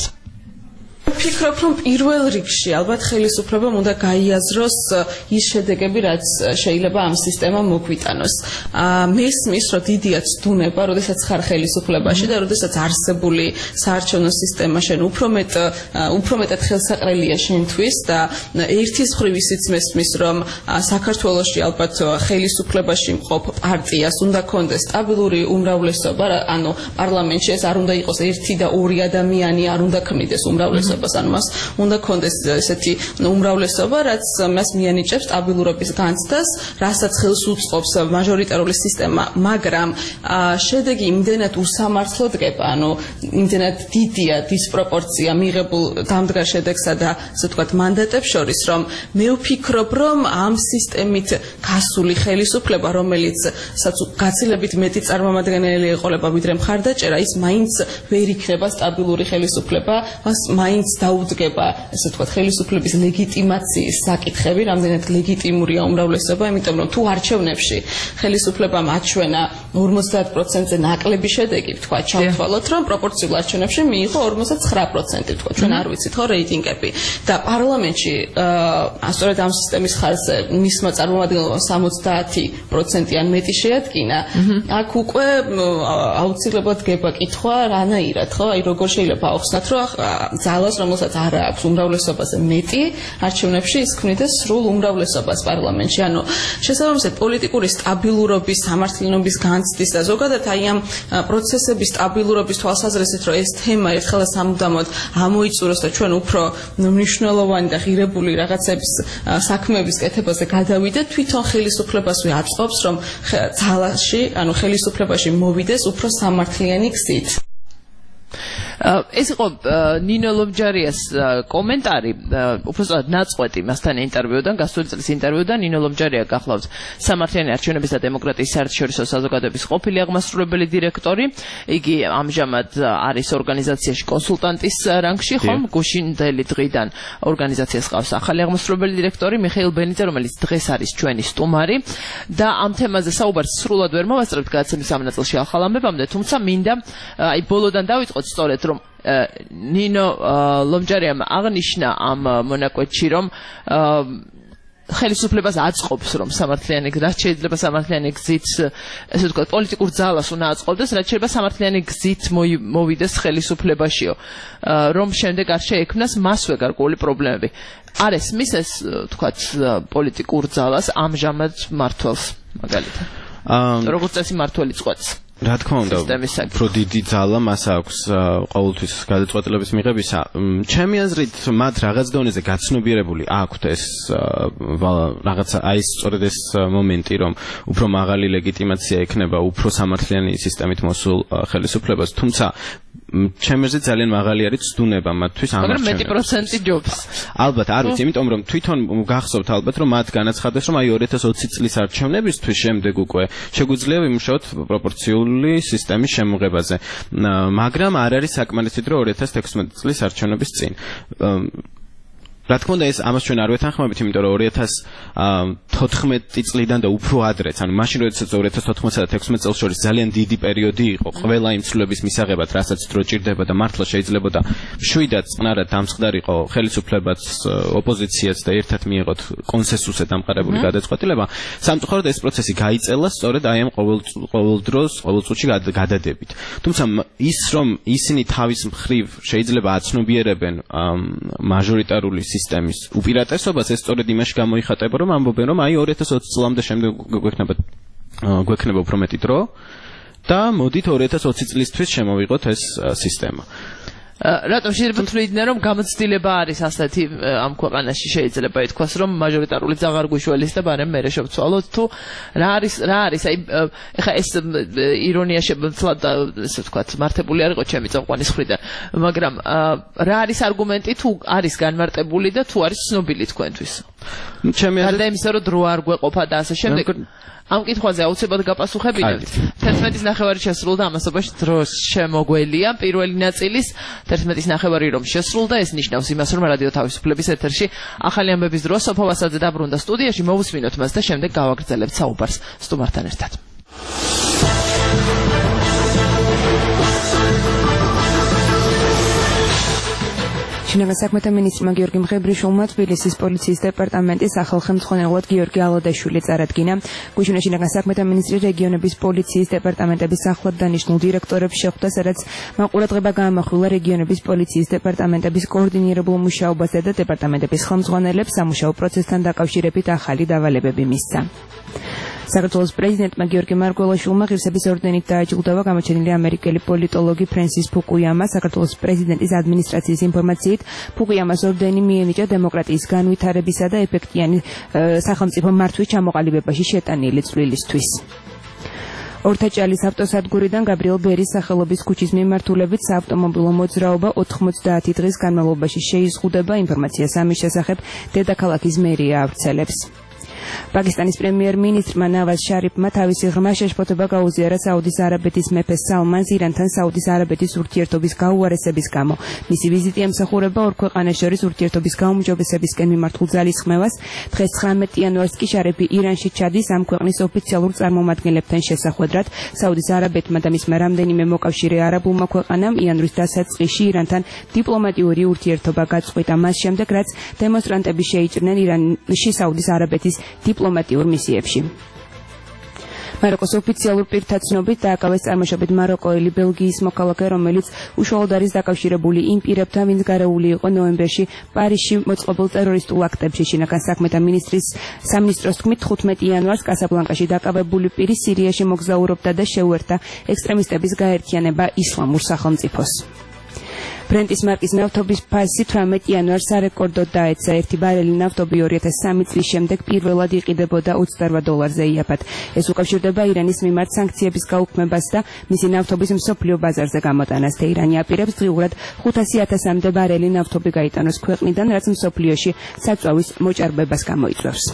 ვფიქრობ, რომ პირველ რიგში ალბათ ხელისუფლებამ უნდა გაიაზროს ის შედეგები, რაც შეიძლება ამ სისტემამ მოგვიტანოს. მესმის, რომ დიდია ცდუნება, როდესაც ხარ ხელისუფლებაში და როდესაც არსებული საარჩევნო სისტემა შენ უფრო მეტ უფრო მეტად ხელსაყრელია შენთვის და ერთის მხრივ ისიც მესმის, რომ საქართველოში ალბათ ხელისუფლებაში მყოფ პარტიას უნდა კონდეს სტაბილური უმრავლესობა, ანუ პარლამენტში ეს არ უნდა იყოს ერთი და ორი ადამიანი, არ უნდა ქმნიდეს უმრავლესობა. ანუ მას უნდა კონდეს ესეთი უმრავლესობა, რაც მას მიანიჭებს სტაბილურობის განცდას, რასაც ხელს უწყობს მაჟორიტარული სისტემა, მაგრამ შედეგი იმდენად უსამართლო დგება, ანუ იმდენად დიდია დისპროპორცია მიღებულ დამდგარ შედეგსა და ასე ვთქვათ მანდატებს შორის, რომ მე ვფიქრობ, რომ ამ სისტემით გასული ხელისუფლება, რომელიც გაცილებით მეტი წარმომადგენელი ეყოლება ვიდრე მხარდაჭერა, ის მაინც ვერ იქნება სტაბილური ხელისუფლება, მას მაინც დაუდგება, ესე ვთქვათ, ხელისუფლების ლეგიტიმაციის საკითხები, რამდენად ლეგიტიმურია უმრავლესობა, იმიტომ რომ თუ არჩევნებში ხელისუფლებამ აჩვენა ორმოცდაათ პროცენტზე ნაკლები შედეგი, ვთქვათ, ჩავთვალოთ, რომ პროპორციულ არჩევნებში მიიღო ორმოცდათხრა პროცენტი, ვთქვათ, ჩვენ არ ვიცით ხო რეიტინგები და პარლამენტში სწორედ ამ სისტემის ხარჯზე მისმა წარმომადგენლობამ სამოცდაათი პროცენტი ან მეტი შეადგინა, აქ უკვე აუცილებლად გება კითხვა რანაირად, ხო? აი როგორ შეიძლება ახსნათ, რომ ძალას, რომელსაც არ აქვს უმრავლესობაზე მეტი არჩევნებში, ის ქმნიდეს სრულ უმრავლესობას პარლამენტში. ანუ შესაბამისად პოლიტიკური სტაბილურობის, სამართლიანობის განცდის და ზოგადად აი ამ პროცესების სტაბილურობის თვალსაზრისით, რომ ეს თემა ერთხელ და სამუდამოდ ამოიწუროს და ჩვენ უფრო მნიშვნელოვანი და ღირებული რაღაცების საქმეების კეთებაზე გადავიდეთ, თვითონ ხელისუფლებასვე აწყობს, რომ ძალაში, ანუ ხელისუფლებაში მოვიდეს უფრო სამართლიანი გზით. ეს იყო ნინო ლომჯარიას კომენტარი, უბრალოდ ნაწყვეტი მასთან ინტერვიუდან, გასული წლის ინტერვიუდან. ნინო ლომჯარია გახლავთ სამართლიანი არჩევნების და დემოკრატიის საერთაშორისო საზოგადოების ყოფილი აღმასრულებელი დირექტორი. იგი ამჟამად არის ორგანიზაციაში კონსულტანტის რანგში, ხომ? გუშინდელი დღიდან ორგანიზაციას ყავს ახალი აღმასრულებელი დირექტორი მიხეილ ბენიძე, რომელიც დღეს არის ჩვენი სტუმარი და ამ თემაზე საუბარს სრულად ვერ მოვასწრებთ გადაცემის ამ ნაწილში ახალ ამბებამდე, თუმცა მინდა აი ბოლოდან დავიწყოთ სწორედ რომ ნინო ლომჯარიამ აღნიშნა ამ მონაკვეთში, რომ ხელისუფლებას აწყობს, რომ სამართლიანი რაც შეიძლება სამართლიანი გზით, ესე ვთქვათ, პოლიტიკურ ძალას უნდა აწყობდეს, რაც შეიძლება სამართლიანი გზით მოვიდეს ხელისუფლებაშიო, რომ შემდეგ არ შეექმნას მასვე გარკვეული პრობლემები. არ ესმის ეს, ვთქვათ, პოლიტიკურ ძალას ამჟამად მართვას მაგალითად. როგორც წესი მართველი წყვეტს. რა თქმა უნდა, უფრო დიდი ძალა მას აქვს ყოველთვის გადაწყვეტილების მიღებისა. ჩემი აზრით, მათ რაღაც დონეზე გაცნობიერებული აქვთ ეს რაღაცა, აი სწორედ ეს მომენტი, რომ უფრო მაღალი ლეგიტიმაცია ექნება უფრო სამართლიანი სისტემით მოსულ ხელისუფლებას, თუმცა ჩემზე ძალიან მაღალი არის ცდუნება მათთვის ამ მაგრამ მეტი პროცენტი ჯობს. ალბათ არ ვიცი, იმიტომ რომ თვითონ გახსოვთ ალბათ, რომ მათ განაცხადეს, რომ აი ორი ათას ოცი წლის არჩევნებისთვის შემდეგ უკვე შეგვიძლია ვიმუშაოთ პროპორციული სისტემის შემოღებაზე. მაგრამ არ არის საკმარისით, რომ ორი ათას თექვსმეტი წლის არჩევნების წინ. რა თქმა უნდა, ეს ამას ჩვენ არ ვეთანხმებით, იმიტომ რომ ორი ათას თოთხმეტი წლიდან და უფრო ადრეც, ანუ მაშინ როდესაც ორი ათას თოთხმეტსა და თექვსმეტ წელს შორის ძალიან დიდი პერიოდი იყო ყველა იმ ცვლილებების მისაღებად, რასაც დრო ჭირდება და მართლა შეიძლებოდა მშვიდად წყნარად დამსხდარიყო ხელისუფლებაც, ოპოზიციაც და ერთად მიიღოთ კონსენსუსზე დამყარებული გადაწყვეტილება. სამწუხაროდ ეს პროცესი გაიწელა სწორედ აი ამ ყოველ დროს, ყოველ წუთში გადადებით. თუმცა ის, რომ ისინი თავის მხრივ შეიძლება აცნობიერებენ მაჟორიტარული სისტემის უპირატესობას ეს სწორედ იმაში გამოიხატება, რომ ამბობენ, რომ აი ორი ათას ოცი წლამდე შემდეგ გვექნება გვექნება უფრო მეტი დრო და მოდით ორი ათას ოცი წლისთვის შემოვიღოთ ეს სისტემა. რატომ შეიძლება თვლიდნენ რომ გამოცდილება არის ასეთი ამ ქვეყანაში შეიძლება ითქვას რომ მაჟორიტარული ძაღარ გვიშველის და ბარემ მერე შევცვალოთ თუ რა არის რა არის აი ეხა ეს ირონია შეცვლად ესე ვთქვათ მართებული არ იყო ჩემი წამყვანის მხრიდან მაგრამ რა არის არგუმენტი თუ არის განმარტებული და თუ არის ცნობილი თქვენთვის ჩემი აზრით გარდა იმისა რომ დრო არ გვეყოფა და ასე შემდეგ ამ კითხვაზე აუცილებლად გაპასუხებინებთ. თერთმეტის ნახევარი შესრულდა ამასობაში დროს შემოგველია პირველი ნაწილის თერთმეტის ნახევარი რომ შესრულდა ეს ნიშნავს იმას რომ რადიო თავისუფლების ეთერში ახალი ამბების დრო სოფო ვასაძე დაბრუნდა სტუდიაში მოვუსმინოთ მას და შემდეგ გავაგრძელებთ საუბარს სტუმართან ერთად. შინაგან საქმეთა მინისტრმა გიორგი მღებრიშვილმა თბილისის პოლიციის დეპარტამენტის ახალხემცხონელად გიორგი ალოდაშვილი წარადგინა. გუშინ შინაგან საქმეთა მინისტრი რეგიონების პოლიციის დეპარტამენტების ახლად დანიშნულ დირექტორებს შეხვდა, სადაც მან ყურადღება გაამახვილა რეგიონების პოლიციის დეპარტამენტების კოორდინირებულ მუშაობაზე და დეპარტამენტების ხელმძღვანელებს სამუშაო პროცესთან დაკავშირებით ახალი დავალებები მისცა. საქართველოს პრეზიდენტმა გიორგი მარგველაშვილმა ღირსების ორდენით დააჯილდოვა გამოჩენილი ამერიკელი პოლიტოლოგი ფრენსის ფუკუიამა. საქართველოს პრეზიდენტის ადმინისტრაციის ინფორმაციით ფუკუიამას ორდენი მიენიჭა დემოკრატიის განვითარებისა და ეფექტიანი სახელმწიფო მართვის ჩამოყალიბებაში შეტანილი წვლილისთვის. ორთაჭალის ავტოსადგურიდან გაბრიელ ბერის სახელობის ქუჩის მიმართულებით საავტომობილო მოძრაობა ოთხმოცდაათი დღის განმავლობაში შეიზღუდება. ინფორმაციას ამის შესახებ დედაქალაქის მერია ავრცელებს. პაკისტანის პრემიერ-მინისტრმა ნავაზ შარიფმა თავისი ღრმა შეშფოთება გაუზიარა საუდის არაბეთის მეფე სალმანს ირანთან საუდის არაბეთის ურთიერთობის გაუარესების გამო. მისი ვიზიტი ემსახურება ორ ქვეყანას შორის ურთიერთობის გაუმჯობესებისკენ მიმართულ ძალისხმევას. დღეს ცხრამეტი იანვარს კი შარიფი ირანში ჩადის ამ ქვეყნის ოფიციალურ წარმომადგენლებთან შესახვედრად. საუდის არაბეთმა და მისმა რამდენიმე მოკავშირე არაბულმა ქვეყანამ იანვრის დასაწყისში ირანთან დიპლომატიური ურთიერთობა გაწყვიტა. მას შემდეგ რაც დემონსტრანტები შეიჭრნენ ირანში საუდის არაბეთის დიპლომატიურ მისიებში. მაროკოს ოფიციალურ პირთა ცნობით დააკავეს წარმოშობით მაროკოელი ბელგიის მოქალაქე, რომელიც უშუალოდ არის დაკავშირებული იმ პირებთან, ვინც გარეული იყო ნოემბერში პარიზში მოწყობილ ტერორისტულ აქტებში. შინაგან საქმეთა მინისტრის სამინისტროს თქმით ხუთმეტი იანვარს კასაბლანკაში დაკავებული პირი სირიაში მოგზაურობდა და შეუერთდა ექსტრემისტების გაერთიანება ისლამურ სახელმწიფოს. ბრენტის მარკის ნავთობის ფასი თვრამეტი იანვარს სარეკორდოდ დაეცა. ერთი ბარელი ნავთობი ორი ათას სამი წლის შემდეგ პირველად იყიდებოდა ოცდაორ დოლარზე იაფად. ეს უკავშირდება ირანის მიმართ სანქციების გაუქმებას და მისი ნავთობის მსოფლიო ბაზარზე გამოტანას. თეირანი აპირებს დღიურად ხუთასი ათასამდე ბარელი ნავთობი გაიტანოს ქვეყნიდან, რაც მსოფლიოში საწვავის მოჭარბებას გამოიწვევს.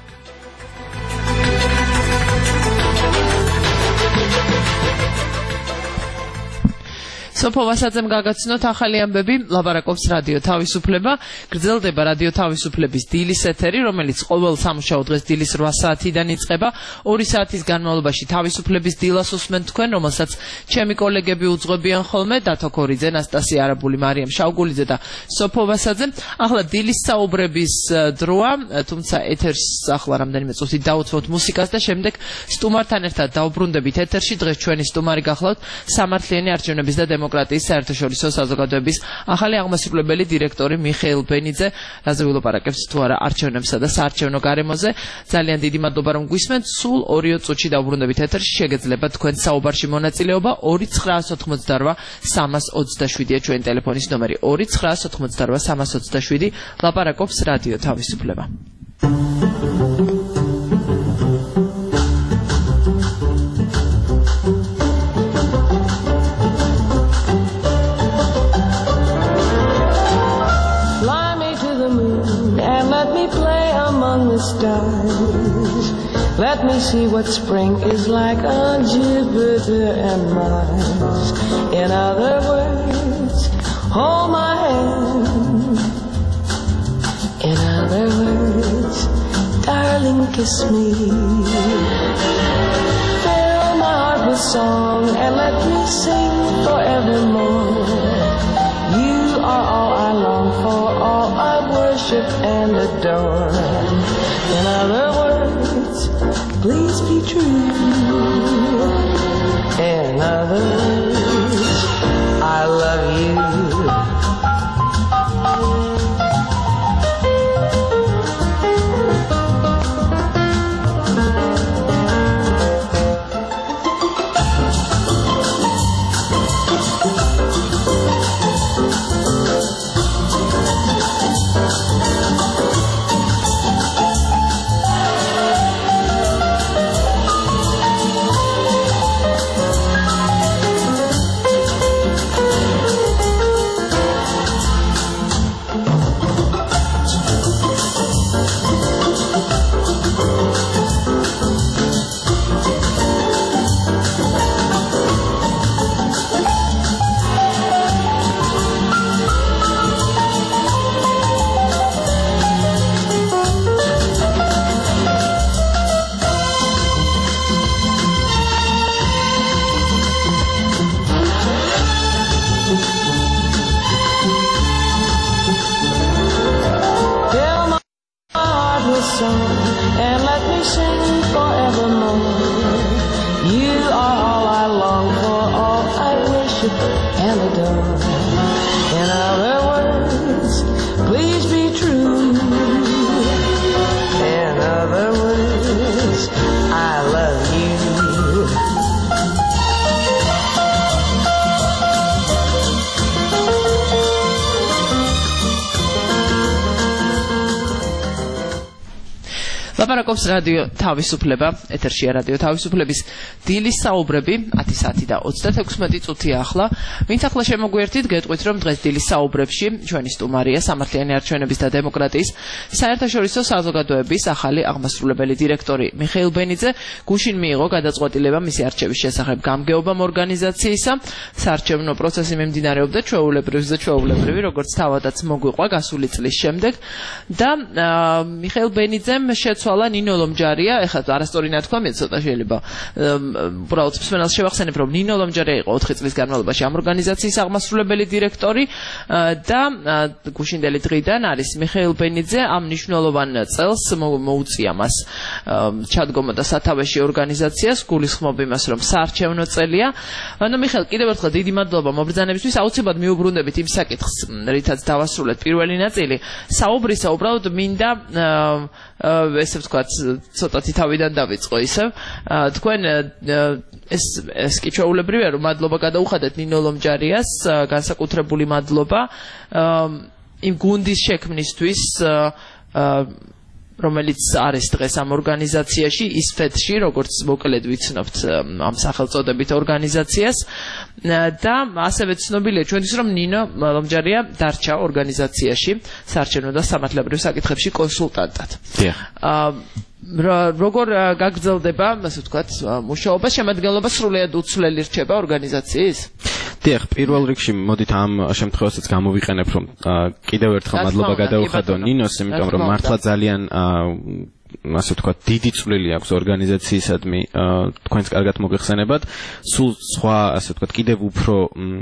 სოფო ვასაძემ გაგაცნოთ ახალი ამბები, ლაპარაკობს რადიო თავისუფლება. გრძელდება რადიო თავისუფლების დილის ეთერი, რომელიც ყოველ სამუშაო დღეს დილის რვა საათიდან იწყება. ორი საათის განმავლობაში თავისუფლების დილას უსმენთ თქვენ, რომელსაც ჩემი კოლეგები უძღვებიან ხოლმე, დათო ქორიძე, ნასტასია არაბული, მარიამ შავგულიძე და სოფო ვასაძე. ახლა დილის საუბრების დროა, თუმცა ეთერს ახლა რამდენიმე წუთი დავუძვოთ მუსიკას და შემდეგ სტუმართან ერთად დავბრუნდებით ეთერში. დღეს ჩვენი სტუმარი გახლავთ სამართლიანი არჩევნების და დემოკრატიის საერთაშორისო საზოგადოების ახალი აღმასრულებელი დირექტორი მიხეილ ბენიძე, რაზე ვილაპარაკებთ თუ არა არჩევნებსა და საარჩევნო გარემოზე. ძალიან დიდი მადლობა რომ გვისმენთ. სულ ორიო წუთში დავბრუნდებით ეთერში. შეგეძლებათ თქვენ საუბარში მონაწილეობა. ორი ცხრაას ოთხმოცდარვა სამას ოცდაშვიდია ჩვენი ტელეფონის ნომერი. ორი ცხრაას ოთხმოცდარვა სამას ოცდაშვიდი. ლაპარაკობს რადიო თავისუფლება. Stars. Let me see what spring is like on Jupiter and Mars. In other words, hold my hand. In other words, darling, kiss me. Fill my heart with song and let me sing forevermore. You are all I long for, all I worship and adore. In other words, please be true. In other words, I love you. and let me sing forevermore. You are all I long for, all I worship and adore. In other words, please be true. In other words, I love you. ლაპარაკობს რადიო თავისუფლება, ეთერშია რადიო თავისუფლების დილის საუბრები, ათი საათი და ოცდათექვსმეტი წუთია ახლა. ვინც ახლა შემოგვიერთით, გეტყვით, რომ დღეს დილის საუბრებში ჩვენი სტუმარია სამართლიანი არჩევნების და დემოკრატიის საერთაშორისო საზოგადოების ახალი აღმასრულებელი დირექტორი მიხეილ ბენიძე. გუშინ მიიღო გადაწყვეტილება მისი არჩევის შესახებ გამგეობამ ორგანიზაციისა. საარჩევნო პროცესი მიმდინარეობდა ჩვეულებრივ და ჩვეულებრივი, როგორც თავადაც მოგვიყვა გასული წლის შემდეგ და მიხეილ ბენიძემ შეცვალა ნინო ლომჯარია, ეხლა არასწორი ნათქვამია ცოტა შეიძლება უბრალოდ მსმენელს შევახსენებ, რომ ნინო ლომჯარია იყო ოთხი წლის განმავლობაში ამ ორგანიზაციის აღმასრულებელი დირექტორი და გუშინდელი დღიდან არის მიხეილ ბენიძე. ამ მნიშვნელოვან წელს მოუწია მას ჩადგომა და სათავეში ორგანიზაციას, გულისხმობ იმას, რომ საარჩევნო წელია. ანუ მიხეილ, კიდევ ერთხელ დიდი მადლობა მობრძანებისთვის. აუცილებლად მიუბრუნდებით იმ საკითხს, რითაც დავასრულეთ პირველი ნაწილი საუბრისა. უბრალოდ მინდა ესე ვთქვათ, ცოტათი თავიდან დავიწყო ისევ. თქვენ ეს ეს კი ჩვეულებრივია, რომ მადლობა გადაუხადეთ ნინო ლომჯარიას, განსაკუთრებული მადლობა იმ გუნდის შექმნისთვის, რომელიც არის დღეს ამ ორგანიზაციაში, ისფეთში, როგორც მოკლედ ვიცნობთ ამ სახელწოდებით ორგანიზაციას და ასევე ცნობილია ჩვენთვის, რომ ნინო ლომჯარია დარჩა ორგანიზაციაში საარჩევნო და სამართლებრივ საკითხებში კონსულტანტად. როგორ გაგრძელდება, ასე ვთქვათ, მუშაობა, შემადგენლობა სრულიად უცვლელი რჩება ორგანიზაციის? დიახ, პირველ რიგში მოდით ამ შემთხვევასაც გამოვიყენებ, რომ კიდევ ერთხელ მადლობა გადაუხადო ნინოს, იმიტომ რომ მართლა ძალიან ასე ვთქვათ, დიდი წვლილი აქვს ორგანიზაციისადმი, თქვენს კარგად მოგეხსენებათ, სულ სხვა, ასე ვთქვათ, კიდევ უფრო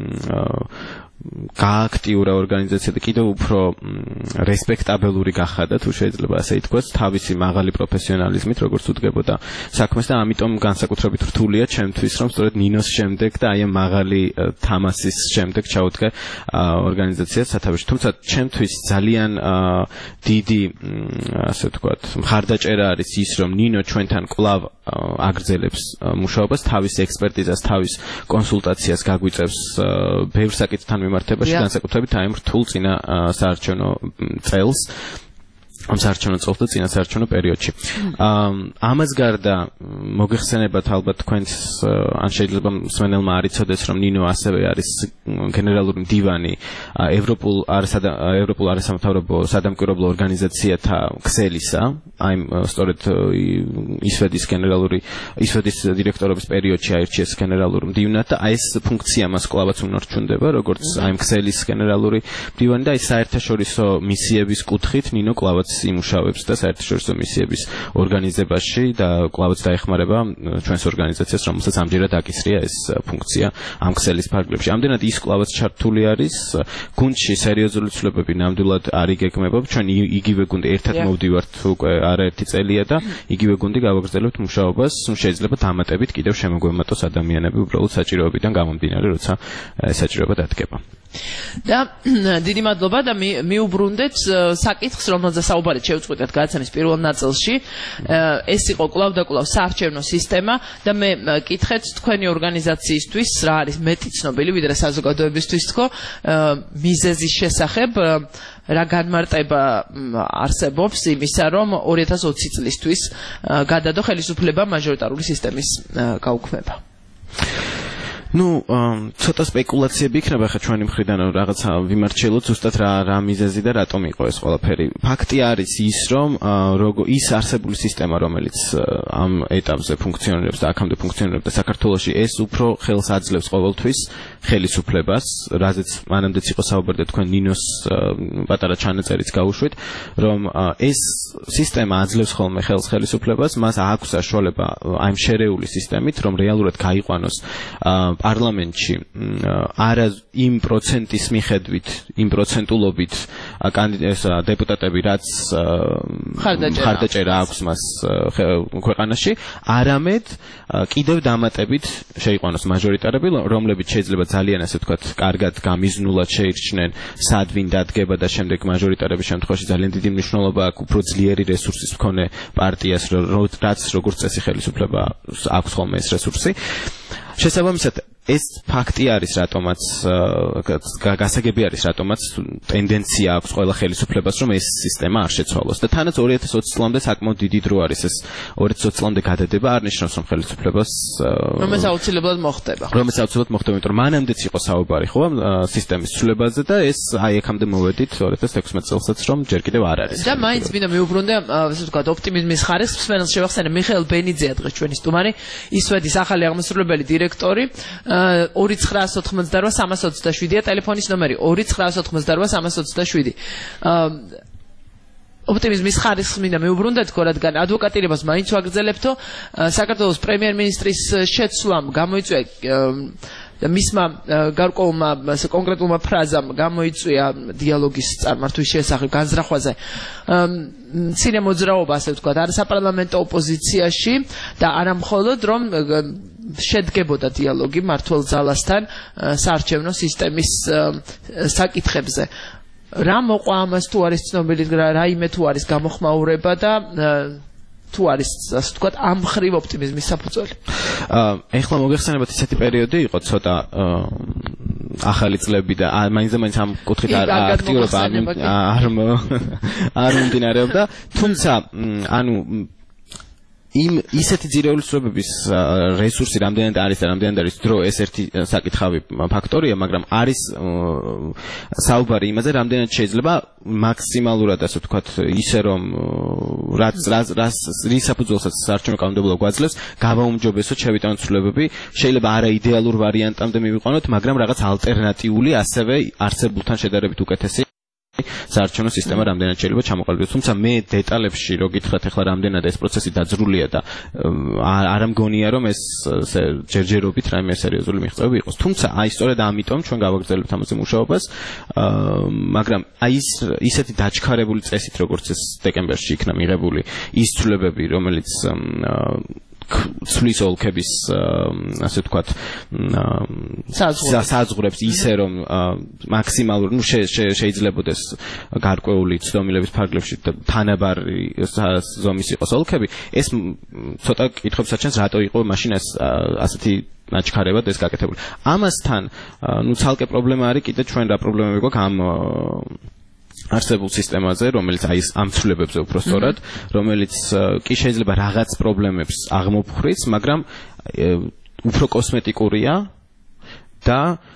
გააქტიურა ორგანიზაცია და კიდევ უფრო რესპექტაბელური გახადა, თუ შეიძლება ასე ითქვას, თავისი მაღალი პროფესიონალიზმით, როგორც უდგებოდა საქმეს და ამიტომ განსაკუთრებით რთულია ჩემთვის, რომ სწორედ ნინოს შემდეგ და აი ამ მაღალი თამასის შემდეგ ჩაუდგე ორგანიზაციას სათავეში. თუმცა ჩემთვის ძალიან დიდი, ასე ვთქვათ, მხარდაჭერა არის ის, რომ ნინო ჩვენთან კვლავ აგრძელებს მუშაობას, თავის ექსპერტიზას, თავის კონსულტაციას გაგვიწევს ბევრ საკითხთან მიმართებაში, განსაკუთრებით აი ამ რთულ წინა საარჩევნო წელს, ამ საარჩევნო წელს და წინა საარჩევნო პერიოდში. ამას გარდა მოგეხსენებათ ალბათ თქვენს, ან შეიძლება მსმენელმა არ იცოდეს, რომ ნინო ასევე არის გენერალური მდივანი ევროპულ ევროპულ არასამთავრობო სადამკვირვებლო ორგანიზაციათა ქსელისა, აი სწორედ ისვედის გენერალური ისვედის დირექტორობის პერიოდში აირჩიეს გენერალურ მდივნად და აი ეს ფუნქცია მას კვლავაც უნარჩუნდება, როგორც აი ქსელის გენერალური მდივანი და აი საერთაშორისო მისიების კუთხით ნინო კვლავაც იმუშავებს და საერთაშორისო მისიების ორგანიზებაში და კვლავაც დაეხმარება ჩვენს ორგანიზაციას, რომელსაც ამჯერად აკისრია ეს ფუნქცია ამ ქსელის ფარგლებში. ამდენად ის კვლავაც ჩართული არის გუნდში, სერიოზული ცვლილებები ნამდვილად არ იგეგმება. ჩვენ იგივე გუნდი ერთად მოვდივართ უკვე არაერთი წელია და იგივე გუნდი გავაგრძელებთ მუშაობას. შეიძლება დამატებით კიდევ შემოგვემატოს ადამიანები უბრალოდ საჭიროებიდან გამომდინარე, როცა საჭიროება დადგება. და დიდი მადლობა და მიუბრუნდეთ საკითხს, რომელზეც საუბარით შევწყვეტეთ გადაცემის პირველ ნაწილში. ეს იყო კვლავ და კვლავ საარჩევნო სისტემა და მე კითხეთ თქვენი ორგანიზაციისთვის რა არის მეტი ცნობილი ვიდრე საზოგადოებისთვის თქო მიზეზის შესახებ, რა განმარტება არსებობს იმისა, რომ ორი ათას ოცი წლისთვის გადადო ხელისუფლება მაჟორიტარული სისტემის გაუქმება. ну, ცოტა სპეკულაციები იქნება ხა ჩვენი მხრიდან რაღაცა ვიმარჩიელოთ ზუსტად რა რა მიზეზი და რატომ იყო ეს ყველაფერი. ფაქტი არის ის, რომ როგორ ის არსებული სისტემა, რომელიც ამ ეტაპზე ფუნქციონირებს და აქამდე ფუნქციონირებდა საქართველოში, ეს უფრო ხელს აძლევს ყოველთვის ხელისუფლებას, რაზეც მანამდეც იყო საუბარი და თქვენ ნინოს პატარა ჩანაწერიც გაუშვით, რომ ეს სისტემა აძლევს ხოლმე ხელს ხელისუფლებას, მას აქვს საშუალება აი ამ შერეული სისტემით, რომ რეალურად გაიყვანოს პარლამენტში არა იმ პროცენტის მიხედვით, იმ პროცენტულობით დეპუტატები, რაც ხარდაჭერა აქვს მას ქვეყანაში, არამედ კიდევ დამატებით შეიყვანოს მაჟორიტარები, რომლებიც შეიძლება ძალიან ასე ვთქვათ, კარგად გამიზნულად შეირჩნენ, სად ვინ დადგება და შემდეგ მაჟორიტარების შემთხვევაში ძალიან დიდი მნიშვნელობა აქვს უფრო ძლიერი რესურსის მქონე პარტიას, რაც როგორც წესი ხელისუფლება აქვს ხოლმე ეს რესურსი. შესაბამისად ეს ფაქტი არის რატომაც გასაგები არის რატომაც ტენდენცია აქვს ყველა ხელისუფლებას რომ ეს სისტემა არ შეცვალოს და თანაც ორი ათას ოცი წლამდე საკმაოდ დიდი დრო არის ეს ორი ათას ოცი წლამდე გადადება არ ნიშნავს რომ ხელისუფლებას რომელიც აუცილებლად მოხდება რომელიც აუცილებლად მოხდება იმიტომ რომ მანამდეც იყო საუბარი ხო სისტემის ცვლილებაზე და ეს აი ეხამდე მოვედით ორი ათას თექვსმეტ წელსაც რომ ჯერ კიდევ არ არის და მაინც მინდა მივუბრუნდე ასე ვთქვათ ოპტიმიზმის ხარისხს მსმენელს შევახსენე მიხეილ ბენიძეა დღეს ჩვენი სტუმარი ისვედის ახალი აღმასრულებელი დირექტორი ორი ცხრაას ოთხმოცდარვა სამას ოცდაშვიდია ტელეფონის ნომერი ორი ცხრაას ოთხმოცდარვა სამას ოცდაშვიდი ოპტიმიზმის ხარისხს მინდა მივუბრუნდეთ ხო რადგან ადვოკატირებას მაინც ვაგრძელებთო საქართველოს პრემიერ-მინისტრის შეცვლამ გამოიწვია და მისმა გარკვეულმა კონკრეტულმა ფრაზამ გამოიწვია დიალოგის წარმართვის შესახებ განზრახვაზე მცირე მოძრაობა ასე ვთქვათ არ საპარლამენტო ოპოზიციაში და არა მხოლოდ რომ შედგებოდა დიალოგი მართლ ძალასთან საარჩევნო სისტემის საკითხებზე რა მოყვა ამას თუ არის ცნობილი რაიმე თუ არის გამოხმაურება და თუ არის ასე ვთქვათ ამ ხრივ ოპტიმიზმის საფუძველი. ეხლა მოგეხსენებათ ისეთი პერიოდი იყო ცოტა ახალი წლები და მაინც მაინც ამ კუთხით აქტიურობა არ არ მიმდინარეობდა, თუმცა ანუ იმ ისეთი ძირეული ცნობების რესურსი რამდენად არის და რამდენად არის დრო ეს ერთი საკითხავი ფაქტორია, მაგრამ არის საუბარი იმაზე, რამდენად შეიძლება მაქსიმალურად ასე ვთქვათ, ისე რომ რაც რაც რის საფუძველსაც საარჩევნო კანონმდებლობა გვაძლევს, გავაუმჯობესოთ შევიტანოთ ცვლილებები, შეიძლება არა იდეალურ ვარიანტამდე მივიყვანოთ, მაგრამ რაღაც ალტერნატიული ასევე არსებულთან შედარებით უკეთესი საარჩევნო სისტემა რამდენად შეიძლება ჩამოყალიბდეს. თუმცა მე დეტალებში რო გითხრათ ახლა რამდენად ეს პროცესი დაძრულია და არ მგონია რომ ეს ჯერჯერობით რაიმე სერიოზული მიღწევები იყოს. თუმცა აი სწორედ ამიტომ ჩვენ გავაგრძელებთ ამაზე მუშაობას, მაგრამ აი ის ისეთი დაჩქარებული წესით როგორც ეს დეკემბერში იქნა მიღებული ის ცვლილებები, რომელიც ცვლის ოლქების ასე ვთქვათ საზღვრებს ისე რომ მაქსიმალურ ნუ შეიძლებოდეს გარკვეული ცდომილების ფარგლებში თანაბარი ზომის იყოს ოლქები ეს ცოტა კითხვებს აჩენს რატო იყო მაშინ ეს ასეთი ნაჩქარებად ეს გაკეთებული ამასთან ნუ ცალკე პრობლემა არის კიდე ჩვენ რა პრობლემები გვაქვს ამ არსებულ სისტემაზე, რომელიც აი ამ ცვლილებებზე უფრო სწორად, რომელიც კი შეიძლება რაღაც პრობლემებს აღმოფხვრიც, მაგრამ უფრო კოსმეტიკურია და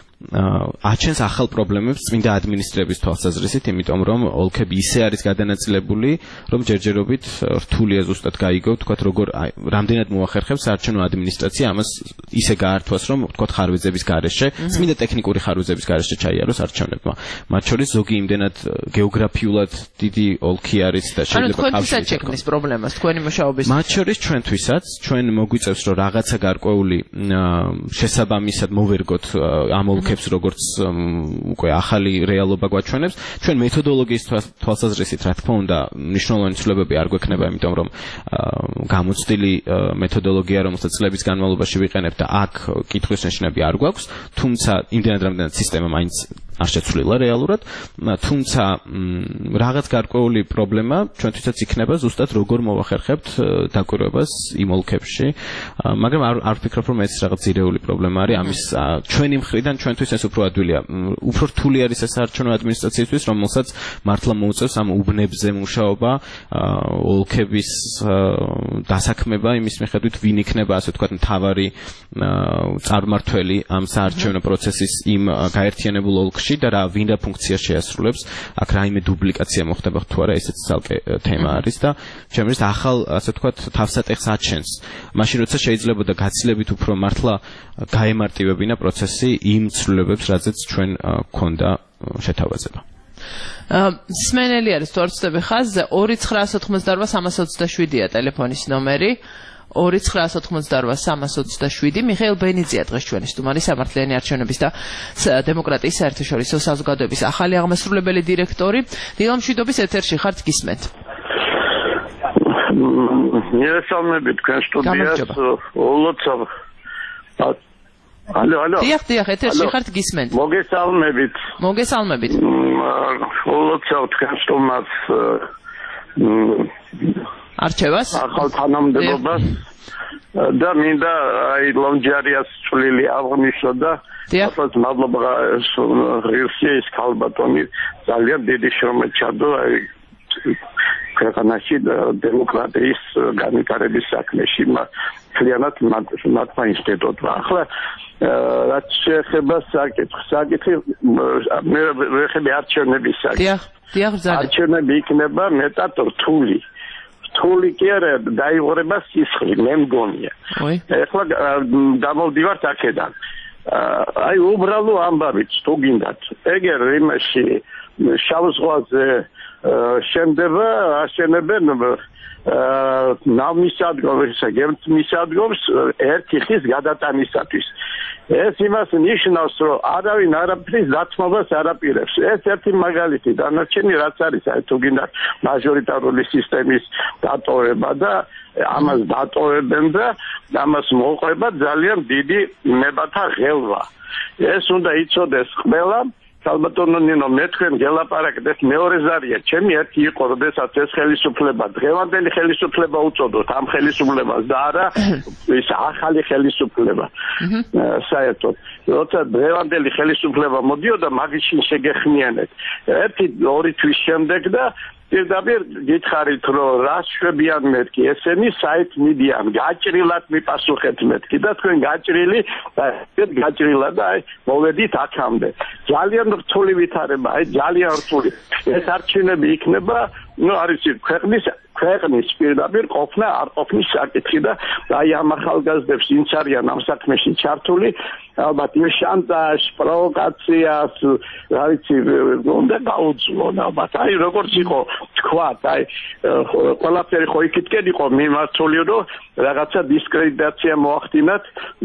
აჩენს ახალ პრობლემებს წმინდა ადმინისტრების თვალსაზრისით, იმიტომ რომ ოლქები ისე არის გადანაწილებული, რომ ჯერჯერობით რთულია ზუსტად გაიგო, თქვათ როგორ რამდენად მოახერხებს საარჩევნო ადმინისტრაცია ამას ისე გაართვას, რომ თქვათ ხარვეზების გარეშე, წმინდა ტექნიკური ხარვეზების გარეშე ჩაიაროს არჩევნებმა. მათ შორის ზოგი იმდენად გეოგრაფიულად დიდი ოლქი არის და შეიძლება კავშირი შექმნის პრობლემას თქვენი მუშაობის. მათ შორის ჩვენთვისაც ჩვენ მოგვიწევს, რომ რაღაცა გარკვეული შესაბამისად მოვერგოთ ამ ოლქებს როგორც უკვე ახალი რეალობა გვაჩვენებს ჩვენ მეთოდოლოგიის თვალსაზრისით რა თქმა უნდა მნიშვნელოვანი ცვლილებები არ გვექნება იმიტომ რომ გამოცდილი მეთოდოლოგია რომელსაც წლების განმავლობაში ვიყენებთ და აქ კითხვის ნიშნები არ გვაქვს თუმცა იმდენად რამდენად სისტემა მაინც არ შეცვლილა რეალურად თუმცა რაღაც გარკვეული პრობლემა ჩვენთვისაც იქნება ზუსტად როგორ მოვახერხებთ დაკვირვებას იმ ოლქებში მაგრამ არ არ ვფიქრობ რომ ეს რაღაც ძირეული პრობლემა არის ამის ჩვენი მხრიდან ჩვენთვის ეს უფრო ადვილია უფრო რთული არის ეს საარჩევნო ადმინისტრაციისთვის რომელსაც მართლა მოუწევს ამ უბნებზე მუშაობა ოლქების დასაქმება იმის მიხედვით ვინ იქნება ასე ვთქვათ მთავარი წარმმართველი ამ საარჩევნო პროცესის იმ გაერთიანებულ ოლქში და რა ვინ რა ფუნქციას შეასრულებს აქ რაიმე დუბლიკაცია მოხდება თუ არა ესეც ცალკე თემა არის და ჩემთვის ახალ ასე ვთქვათ თავსატეხს აჩენს მაშინ როცა შეიძლება და გაცილებით უფრო მართლა გაემარტივებინა პროცესი იმ ცვლილებებს რაზეც ჩვენ გვქონდა შეთავაზება სმენელი არის თუ არ ვცდები ხაზზე ორი ცხრაას ოთხმოცდარვა სამას ოცდაშვიდია ტელეფონის ნომერი ორი ცხრაას ოთხმოცდაორვა სამას ოცდაშვიდი. მიხეილ ბენიძია დღეს ჩვენი სტუმარი, სამართლიანი არჩევნების და დემოკრატიის საერთაშორისო საზოგადოების ახალი აღმასრულებელი დირექტორი. დილა მშვიდობის ეთერში ხართ, გისმენთ. მიერესალმებით თქვენ სტუდიას, ულოცავ. ალო, ალო. დიახ, დიახ, ეთერში ხართ, გისმენთ. მოგესალმებით. მოგესალმებით. ულოცავ თქვენ სტუმარს არჩევას. ახალ თანამდებობას და მინდა აი ლონჯარიას წვლილი აღნიშნო და ასე მადლობა ღირსის ქალბატონი ძალიან დიდი შრომა ჩადო აი ქვეყანაში დემოკრატიის განვითარების საქმეში მთლიანად მათმა ინსტიტუტმა. ახლა რაც შეეხება საკითხს, საკითხი მე ვეხები არჩევნების საკითხი. დიახ, დიახ, ბრძანა. არჩევნები იქნება მეტად რთული. რთული კი არა, დაიღრება სისხლი, მე მგონია. ეხლა გამოვდივართ აქედან. აი უბრალო ამბავით თუ გინდათ. ეგერ იმაში შავ ზღვაზე შენდება, აშენებენ ნავმისადგომს, გემთმისადგომს ერთი ხის გადატანისათვის. ეს იმას ნიშნავს, რომ არავინ არაფრის დათმობას არ აპირებს. ეს ერთი მაგალითი, დანარჩენი რაც არის, აი თუ გინდა მაჟორიტარული სისტემის დატოვება და ამას დატოვებენ და ამას მოყვება ძალიან დიდი ნებათა ღელვა. ეს უნდა იცოდეს ყველა. ალბათონო ნინო მე თქვენ გელაპარაკეთ მეორე ზარია ჩემი ერთი იყო როდესაც ეს ხელისუფლება დღევანდელი ხელისუფლება უწოდოთ ამ ხელისუფლებას და არა ის ახალი ხელისუფლება საერთოდ როცა დღევანდელი ხელისუფლება მოდიოდა მაგისინ შეგეხმიანეთ ერთი ორი თვის შემდეგ და პირდაპირ გითხარით რომ რას შვებიან მეთქი ესენი საით მიდიან გაჭრილად მიპასუხეთ მეთქი და თქვენ გაჭრილი და გაჭრილად აი მოვედით აქამდე ძალიან რთული ვითარება აი ძალიან რთული ეს არჩევნები იქნება ну არის ქვეყნის ქვეყნის პირდაპირ ყოფნა არ ყოფნის საკითხი და აი ამ ახალგაზრდებს ვინც არიან ამ საქმეში ჩართული ალბათ იმ შანტაჟ პროვოკაციას რა ვიცი უნდა გაუძლონ ალბათ აი როგორც იყო თქვა აი ყველაფერი ხო იქითკენ იყო მიმართული რომ რაღაცა დისკრედიტაცია მოახდინათ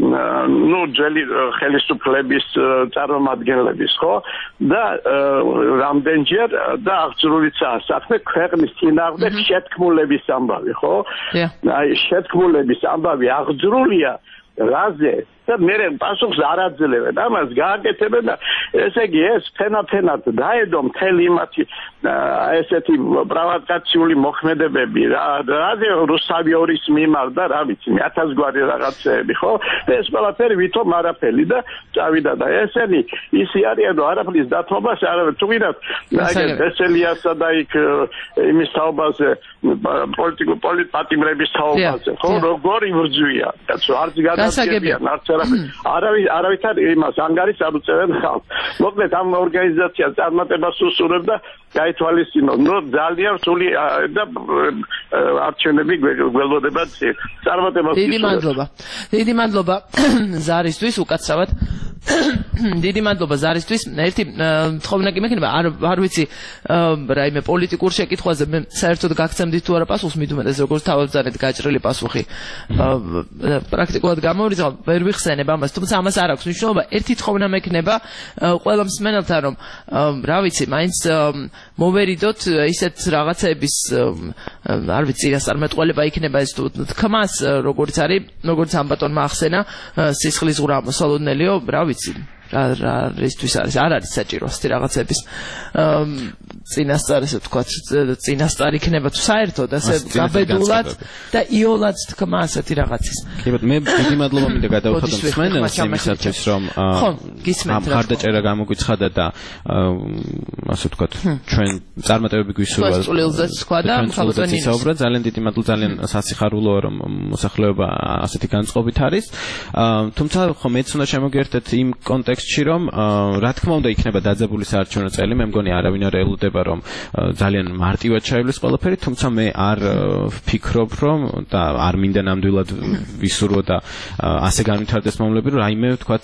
ну ძველი ხელისუფლების წარმომადგენლების ხო და რამდენჯერ და აღძრულიცაა საქმე ქვეყნის წინააღმდეგ შეთქმულების ამბავი ხო აი შეთქმულების ამბავი აღძრულია რაზე და მე პასუხს არ აძლევენ ამას გააკეთებენ და ესე იგი ეს ფენაფენად დაედო მთელი იმათი ესეთი პროვოკაციული მოქმედებები რა რაზე რუსავიორის მიმართ და რა ვიცი მე ათასგვარი რაღაცეები ხო ეს ყველაფერი ვითომ არაფერი და წავიდა და ესენი ისი არიან რომ არაფრის დათმობას არავინ თუ ვინათ აი ბესელიასა და იქ იმის თაობაზე პოლიტიკურ პოლიტპატიმრების თაობაზე ხო როგორი ვრძვია კაცო არც გადასაგებიან არც არავის არავითარ იმას ანგარის არ უწევენ ხალხს. მოკლედ ამ ორგანიზაციას წარმატებას უსურვებ და გაითვალისწინო. ნუ ძალიან რთული და არჩევნები გველოდება წარმატებას. დიდი მადლობა. დიდი მადლობა ზარისთვის უკაცრავად. დიდი მადლობა ზარისთვის. ერთი თხოვნა კი მექნება არ არ ვიცი რაიმე პოლიტიკურ შეკითხვაზე მე საერთოდ გაგცემდით თუ არა პასუხს მიდუმეტეს როგორც თავებზარეთ გაჭრილი პასუხი პრაქტიკულად გამოვიძახ ვერ ვიხსენებ ამას თუმცა ამას არ აქვს მნიშვნელობა ერთი თხოვნა მექნება ყველა მსმენელთან რომ რა ვიცი მაინც მოვერიდოთ ისეთ რაღაცების არ ვიცი წინასწარმეტყველება იქნება ეს თუ თქმას როგორც არის როგორც ამ ბატონმა ახსენა სისხლის ღრა მოსალოდნელიო რა ვიცი რა რა რისთვის არის არ არის საჭირო ასეთი რაღაცების წინასწარ ესე ვთქვათ წინასწარ იქნება თუ საერთოდ ასე გაბედულად და იოლად თქმა ასეთი რაღაცის კი ბატონო მე დიდი მადლობა მინდა გადავხადო მსმენელს იმისათვის რომ ამ ხარდაჭერა გამოგვიცხადა და ასე ვთქვათ ჩვენ წარმატებები გვისურვა წულილზეც თქვა და ხალხოთანი ისაუბრა ძალიან დიდი მადლობა ძალიან სასიხარულოა რომ მოსახლეობა ასეთი განწყობით არის თუმცა ხო მეც უნდა შემოგერთეთ იმ კონტექსტში რომ რა თქმა უნდა იქნება დაძაბული საარჩევნო წელი მე მგონი არავინ არ ელოდება რომ ძალიან მარტივად ჩაივლის ყველაფერი თუმცა მე არ ვფიქრობ რომ და არ მინდა ნამდვილად ვისურვო და ასე განვითარდეს მომლები რომ რაიმე ვთქვათ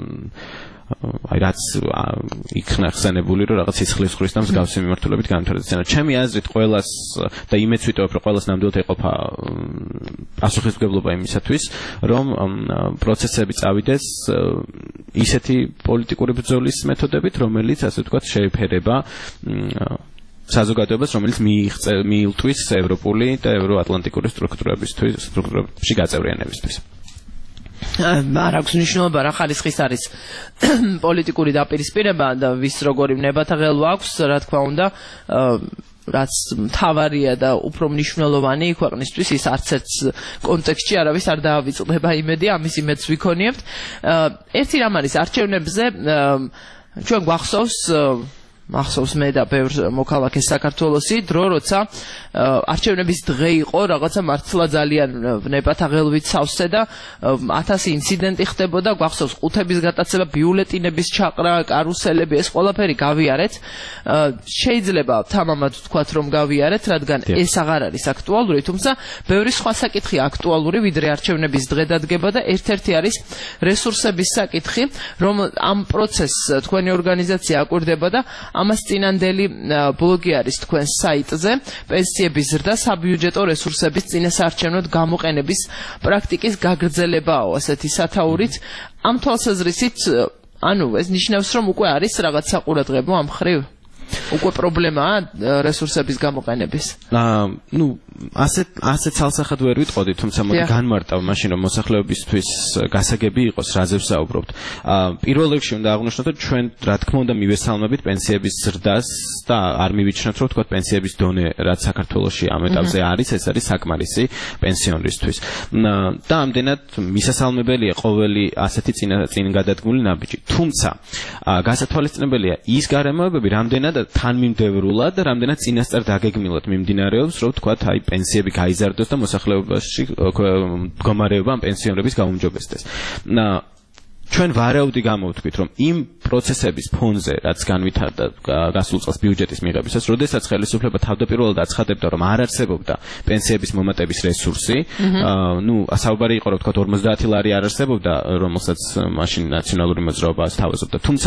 აი რაც იქნა ხსენებული რომ რაღაც სისხლის ხრის და მსგავსი მიმართულებით განვითარდეს ენა ჩემი აზრით ყველას და იმეც ვიტოვებ რომ ყველას ნამდვილად ეყოფა პასუხისმგებლობა იმისათვის, რომ პროცესები წავიდეს ისეთი პოლიტიკური ბრძოლის მეთოდებით, რომელიც ასე ვთქვათ შეეფერება საზოგადოებას, რომელიც მიილტვის ევროპული და ევროატლანტიკური სტრუქტურებისთვის, სტრუქტურებში გაწევრიანებისთვის. არ აქვს მნიშვნელობა რა ხარისხის არის პოლიტიკური დაპირისპირება და ვის როგორი ნებათაღელვა აქვს, რა თქმა უნდა, რაც მთავარია და უფრო მნიშვნელოვანი ქვეყნისთვის, ის არც ერთ კონტექსტში არავის არ დაავიწყდება იმედი, ამის იმედს ვიქონიებთ. ერთი რამ არის არჩევნებზე, ჩვენ გვახსოვს მახსოვს მე და ბევრ მოქალაქეს საქართველოსი დრო, როცა არჩევნების დღე იყო, რაღაცა მართლა ძალიან ნებათაღელვით სავსე და ათასი ინციდენტი ხდებოდა, გვახსოვს ყუთების გატაცება, ბიულეტინების ჩაყრა, კარუსელები, ეს ყველაფერი გავიარეთ. შეიძლება თამამად ვთქვათ, რომ გავიარეთ, რადგან ეს აღარ არის აქტუალური, თუმცა ბევრი სხვა საკითხი აქტუალური, ვიდრე არჩევნების დღე დადგება და ერთ-ერთი არის რესურსების საკითხი, რომ ამ პროცესს თქვენი ორგანიზაცია აკვირდება და ამას წინანდელი ბლოგი არის თქვენს საიტზე, პენსიების ზრდა საბიუჯეტო რესურსების წინასაარჩევნოდ გამოყენების პრაქტიკის გაგრძელებაო, ასეთი სათაურით. ამ თვალსაზრისით, ანუ ეს ნიშნავს, რომ უკვე არის რაღაც საყურადღებო ამ ხრივ? უკვე პრობლემაა რესურსების გამოყენების. აა, ну, ასეთ ასეთ ცალსახად ვერ ვიტყოდი, თუმცა მოდი განმარტავ მაშინ რომ მოსახლეობისთვის გასაგები იყოს, რაზე ვსაუბრობთ. აა, პირველ რიგში უნდა აღვნიშნოთ, რომ ჩვენ რა თქმა უნდა მივესალმებით პენსიების ზრდას და არ მივიჩნევთ, რომ თქვა პენსიების დონე, რაც საქართველოში ამ ეტაპზე არის, ეს არის საკმარისი პენსიონერისთვის. და ამდენად მისასალმებელია ყოველი ასეთი წინ გადადგმული ნაბიჯი. თუმცა, გასათვალისწინებელია ის გარემოებები, რამდენად თანმიმდევრულად და რამდენად წინასწარ დაგეგმილად მიმდინარეობს, რომ თქვათ, აი პენსიები გაიზარდოს და მოსახლეობაში მდგომარეობა ამ პენსიონერების გაუმჯობესდეს. ჩვენ ვარაუდი გამოვთქვით, რომ იმ პროცესების ფონზე, რაც განვითარდა გასულ წელს ბიუჯეტის მიღებისას, როდესაც ხელისუფლება თავდაპირველად აცხადებდა, რომ არ არსებობდა პენსიების მომატების რესურსი, ну, საუბარი იყო, რომ თქვათ ორმოცდაათი ლარი არ არსებობდა, რომელსაც მაშინ ნაციონალური მოძრაობა ასთავაზებდა. თუმცა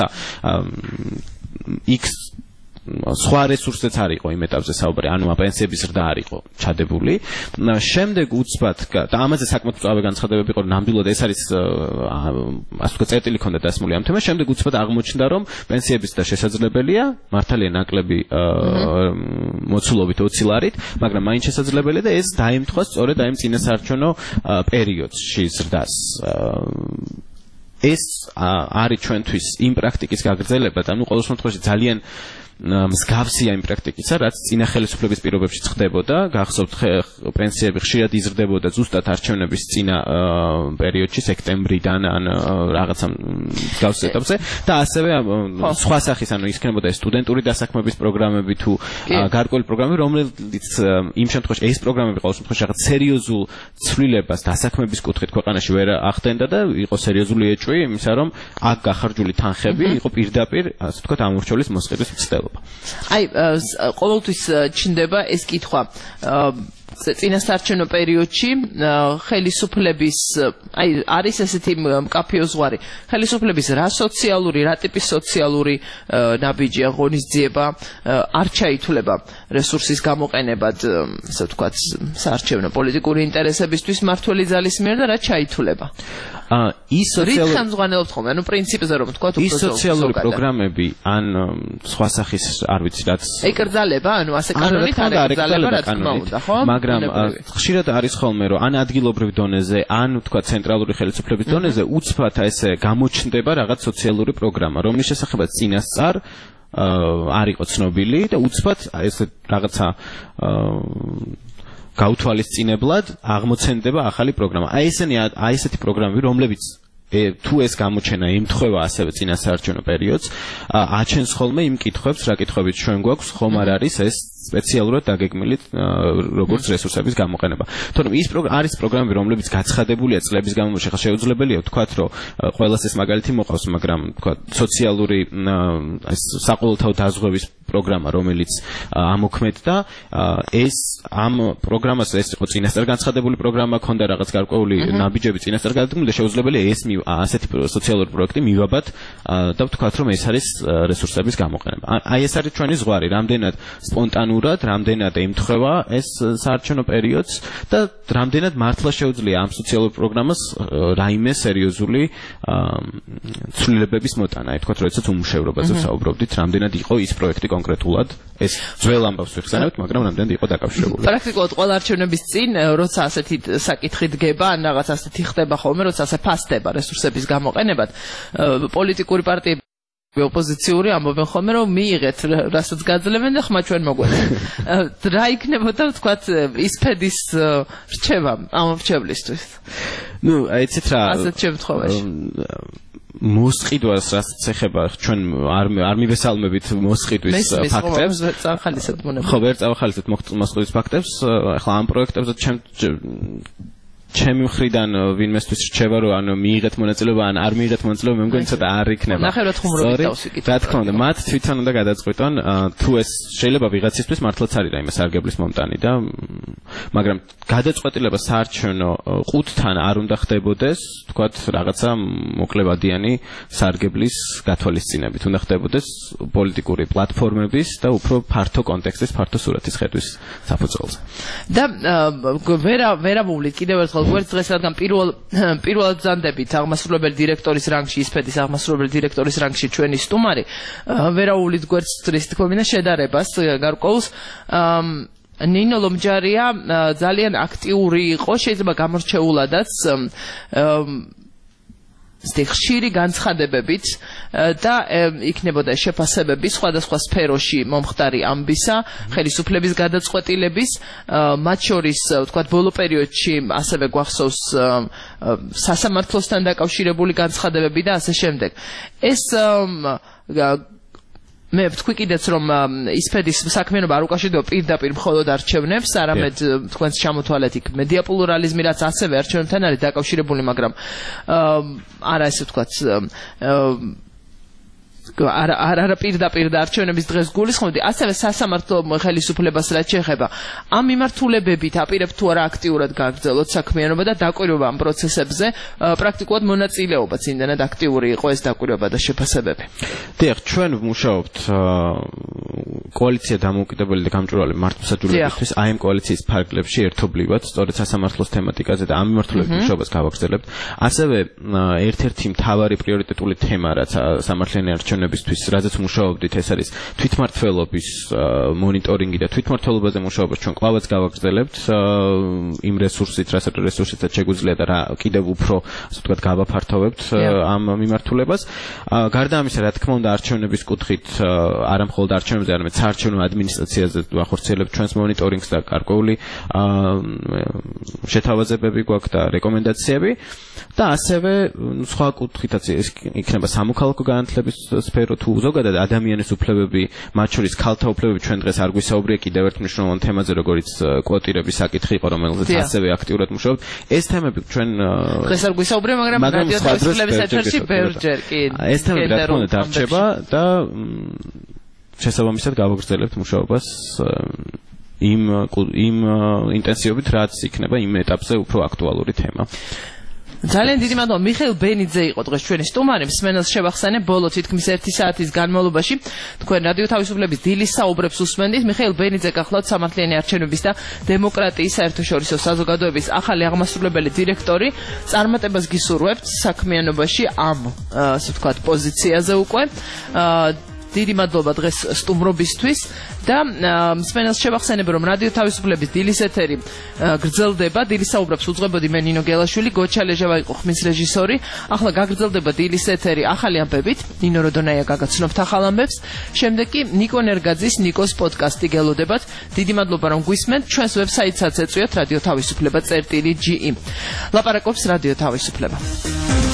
X სხვა რესურსებიც არ იყო იმ ეტაპზე საუბარი, ანუ პენსიების ზრდა არ იყო ჩადებული. შემდეგ უცბად და ამაზე საკმაოდ მწვავე განცხადებები იყო, ნამდვილად ეს არის ასე ვთქვათ წერტილი ქონდა დასმული ამ თემას. შემდეგ უცბად აღმოჩნდა, რომ პენსიების ზრდა შესაძლებელია, მართალია ნაკლები მოცულობით ოცი ლარით, მაგრამ მაინც შესაძლებელია და ეს დაემთხვა სწორედ აი წინასაარჩევნო პერიოდში ზრდას. ეს არის ჩვენთვის იმ პრაქტიკის გაგრძელება და ნუ ყოველ შემთხვევაში ძალიან მსგავსია იმ პრაქტიკისა, რაც წინა ხელისუფლების პირობებში ხდებოდა. გახსოვთ, პენსიები ხშირად იზრდებოდა ზუსტად არჩევნების წინა პერიოდში, სექტემბრიდან ან რაღაცა მსგავს ეტაპზე და ასევე სხვა სახის, ანუ იქნებოდა სტუდენტური დასაქმების პროგრამები თუ გარკვეული პროგრამები, რომელიც იმ შემთხვევაში ეს პროგრამები ყოველ შემთხვევაში რაღაც სერიოზულ ცვლილებას დასაქმების კუთხით ქვეყანაში ვერ ახდენდა და იყო სერიოზული ეჭვი იმისა, რომ აქ გახარჯული თანხები იყო პირდაპირ, ასე ვთქვათ, ამორჩეულის მოსყიდვის მცდელობა. აი, ყოველთვის ჩნდება ეს კითხვა. წინასაარჩევნო პერიოდში ხელისუფლების, აი, არის ესეთი მკაფიო ზღვარი. ხელისუფლების რა სოციალური, რა ტიპის სოციალური ნაბიჯია, ღონისძიება არ ჩაითვლება რესურსის გამოყენებად, ასე ვთქვათ, საარჩევნო პოლიტიკური ინტერესებისთვის მართველი ძალის მიერ და რა ჩაითვლება. აა ის სოციალური რით ხელმძღვანელობთ ხოლმე, ანუ პრინციპზე რომ ვთქვათ, უფრო ის სოციალური პროგრამები ან სხვა სახის არ ვიცი რაც ეკრძალება, ანუ ასე კანონით არ ეკრძალება, რა თქმა უნდა, ხო? მაგრამ ხშირად არის ხოლმე, რომ ან ადგილობრივ დონეზე, ან ვთქვათ ცენტრალური ხელისუფლების დონეზე უცბად ესე გამოჩნდება რაღაც სოციალური პროგრამა, რომლის შესახებაც წინასწარ არ იყო ცნობილი და უცბად ესე რაღაცა გაუთვალისწინებლად აღმოცენდება ახალი პროგრამა. აი ესენი აი ესეთი პროგრამები, რომლებიც თუ ეს გამოჩენა ემთხვევა ასევე წინასაარჩევნო პერიოდს, აჩენს ხოლმე იმ კითხვებს, რა კითხვებით ჩვენ გვაქვს, ხომ არ არის ეს სპეციალურად დაგეგმილი როგორც რესურსების გამოყენება. თორემ ის არის პროგრამები, რომლებიც გაცხადებულია წლების განმავლობაში, ხა შეუძლებელია ვთქვათ, რომ ყველას ეს მაგალითი მოყავს, მაგრამ ვთქვათ, სოციალური ეს საყოველთაო დაზღვევის პროგრამა, რომელიც ამოქმედდა, ეს ამ პროგრამას ეს იყო წინასწარ განცხადებული პროგრამა, ქონდა რაღაც გარკვეული ნაბიჯები წინასწარ გადადგმული და შეუძლებელია ეს ასეთი სოციალური პროექტი მივაბად და ვთქვათ, რომ ეს არის რესურსების გამოყენება. აი ეს არის ჩვენი ზღვარი, რამდენად სპონტანური ოპერატივნურად რამდენად ემთხვევა ეს საარჩევნო პერიოდს და რამდენად მართლა შეუძლია ამ სოციალურ პროგრამას რაიმე სერიოზული ცვლილებების მოტანა. აი თქვათ, როდესაც უმუშევრობაზე საუბრობდით, რამდენად იყო ის პროექტი კონკრეტულად ეს ძველ ამბავს ვიხსენებთ, მაგრამ რამდენად იყო დაკავშირებული. პრაქტიკულად ყველა არჩევნების წინ, როცა ასეთი საკითხი დგება, ან რაღაც ასეთი ხდება ხოლმე, როცა ასე ფასდება რესურსების გამოყენებად, პოლიტიკური პარტიები ოპოზიციური ამბობენ ხოლმე, რომ მიიღეთ რასაც გაძლევენ და ხმა ჩვენ მოგვეცეთ. რა იქნებოდა ვთქვათ ისფედის რჩევა ამ რჩევლისთვის? ნუ აიცით რა ასეთ შემთხვევაში მოსყიდვას რაც ეხება ჩვენ არ არ მივესალმებით მოსყიდვის ფაქტებს. ხო, ვერ წავახალისებთ მოსყიდვის ფაქტებს. ახლა ამ პროექტებზე ჩემ ჩემი მხრიდან ვინმესთვის რჩევა რომ ანუ მიიღეთ მონაწილეობა ან არ მიიღეთ მონაწილეობა მე მგონი ცოტა არ იქნება. ნახევრად ხუმრობით დავსიკით. რა თქმა უნდა, მათ თვითონ უნდა გადაწყვიტონ თუ ეს შეიძლება ვიღაცისთვის მართლაც არის რაიმე სარგებლის მომტანი და მაგრამ გადაწყვეტილება საარჩევნო ყუთთან არ უნდა ხდებოდეს, თქვათ რაღაცა მოკლებადიანი სარგებლის გათვალისწინებით. უნდა ხდებოდეს პოლიტიკური პლატფორმების და უფრო ფართო კონტექსტის, ფართო სურათის ხედვის საფუძველზე. და ვერა ვერა მოვლით კიდევ ერთხელ გვერდს დღეს რადგან პირველ პირველად ბრძანდებით აღმასრულებელი დირექტორის რანგში ისფედის აღმასრულებელი დირექტორის რანგში ჩვენი სტუმარი ვერაულით გვერდს დღეს თქომინა შედარებას გარკვეულს ნინო ლომჯარია ძალიან აქტიური იყო შეიძლება გამორჩეულადაც ხშირი განცხადებებით და იქნებოდა შეფასებები სხვადასხვა სფეროში მომხდარი ამბისა, ხელისუფლების გადაწყვეტილების, მათ შორის ვთქვათ ბოლო პერიოდში ასევე გვახსოვს სასამართლოსთან დაკავშირებული განცხადებები და ასე შემდეგ. ეს მე ვთქვი კიდეც რომ ისფედის საქმიანობა არ უკავშირდება პირდაპირ მხოლოდ არჩევნებს, არამედ თქვენს ჩამოთვალეთ იქ მედია პლურალიზმი, რაც ასევე არჩევნებთან არის დაკავშირებული, მაგრამ არა ესე ვთქვათ არა არა პირდაპირ და არჩევნების დღეს გულისხმობდი, ასევე სასამართლო ხელისუფლებას რაც შეეხება. ამ მიმართულებებით აპირებთ თუ არა აქტიურად გაგრძელოთ საქმიანობა და დაკვირვება ამ პროცესებზე, პრაქტიკულად მონაწილეობაც იმდენად აქტიური იყო ეს დაკვირვება და შეფასებები. დიახ, ჩვენ ვმუშაობთ კოალიცია დამოუკიდებელი და გამჭვირვალე მართლმსაჯულებისთვის, აი ამ კოალიციის ფარგლებში ერთობლივად, სწორედ სასამართლოს თემატიკაზე და ამ მიმართულებით მუშაობას გავაგრძელებთ. ასევე ერთ-ერთი მთავარი პრიორიტეტული თემა, რაც სამართლიანი არჩევნებისთვის, რაზეც მუშაობდით, ეს არის თვითმმართველობის მონიტორინგი და თვითმმართველობაზე მუშაობას ჩვენ კვლავაც გავაგრძელებთ იმ რესურსით, რასაც რესურსითაც შეგვიძლია და რა კიდევ უფრო, ასე ვთქვათ, გავაფართოვებთ ამ მიმართულებას. გარდა ამისა, რა თქმა უნდა, არჩევნების კუთხით არა მხოლოდ არჩევნებზე, არამედ საარჩევნო ადმინისტრაციაზე ვახორციელებთ ჩვენს მონიტორინგს და გარკვეული შეთავაზებები გვაქვს და რეკომენდაციები და ასევე სხვა კუთხითაც იქნება სამოქალაქო განათლების სფერო თუ ზოგადად ადამიანის უფლებები, მათ შორის ქალთა უფლებები ჩვენ დღეს არ გვისაუბრია კიდევ ერთ მნიშვნელოვან თემაზე, როგორიც კვოტირების საკითხი იყო, რომელზეც ასევე აქტიურად მუშაობთ. ეს თემები ჩვენ დღეს არ გვისაუბრია, მაგრამ რადიო თავისუფლების ეთერში ბევრჯერ კი ეს თემები რა თქმა უნდა დარჩება და შესაბამისად გავაგრძელებთ მუშაობას იმ იმ ინტენსივობით, რაც იქნება იმ ეტაპზე უფრო აქტუალური თემა. ძალიან დიდი მადლობა. მიხეილ ბენიძე იყო დღეს ჩვენი სტუმარი. მსმენელს შევახსენებ, ბოლო თითქმის ერთი საათის განმავლობაში თქვენ რადიო თავისუფლების დილის საუბრებს უსმენდით. მიხეილ ბენიძე გახლავთ სამართლიანი არჩევნების და დემოკრატიის საერთაშორისო საზოგადოების ახალი აღმასრულებელი დირექტორი. წარმატებას გისურვებთ საქმიანობაში ამ, ასე ვთქვათ, პოზიციაზე უკვე. დიდი მადლობა დღეს სტუმრობისთვის და მსმენელს შევახსენებ, რომ რადიო თავისუფლების დილის ეთერი გრძელდება. დილის საუბრებს უძღვებოდი მე ნინო გელაშვილი, გოჩა ლეჟავა იყო ხმის რეჟისორი. ახლა გაგრძელდება დილის ეთერი ახალი ამბებით. ნინო როდონაია გაგაცნობთ ახალ ამბებს. შემდეგ კი ნიკო ნერგაძის ნიკოს პოდკასტი გელოდებათ. დიდი მადლობა რომ გვისმენთ. ჩვენს ვებსაიტსაც ეწვიოთ რადიო თავისუფლება წერტილი ჯი ი. ლაპარაკობს რადიო თავისუფლება.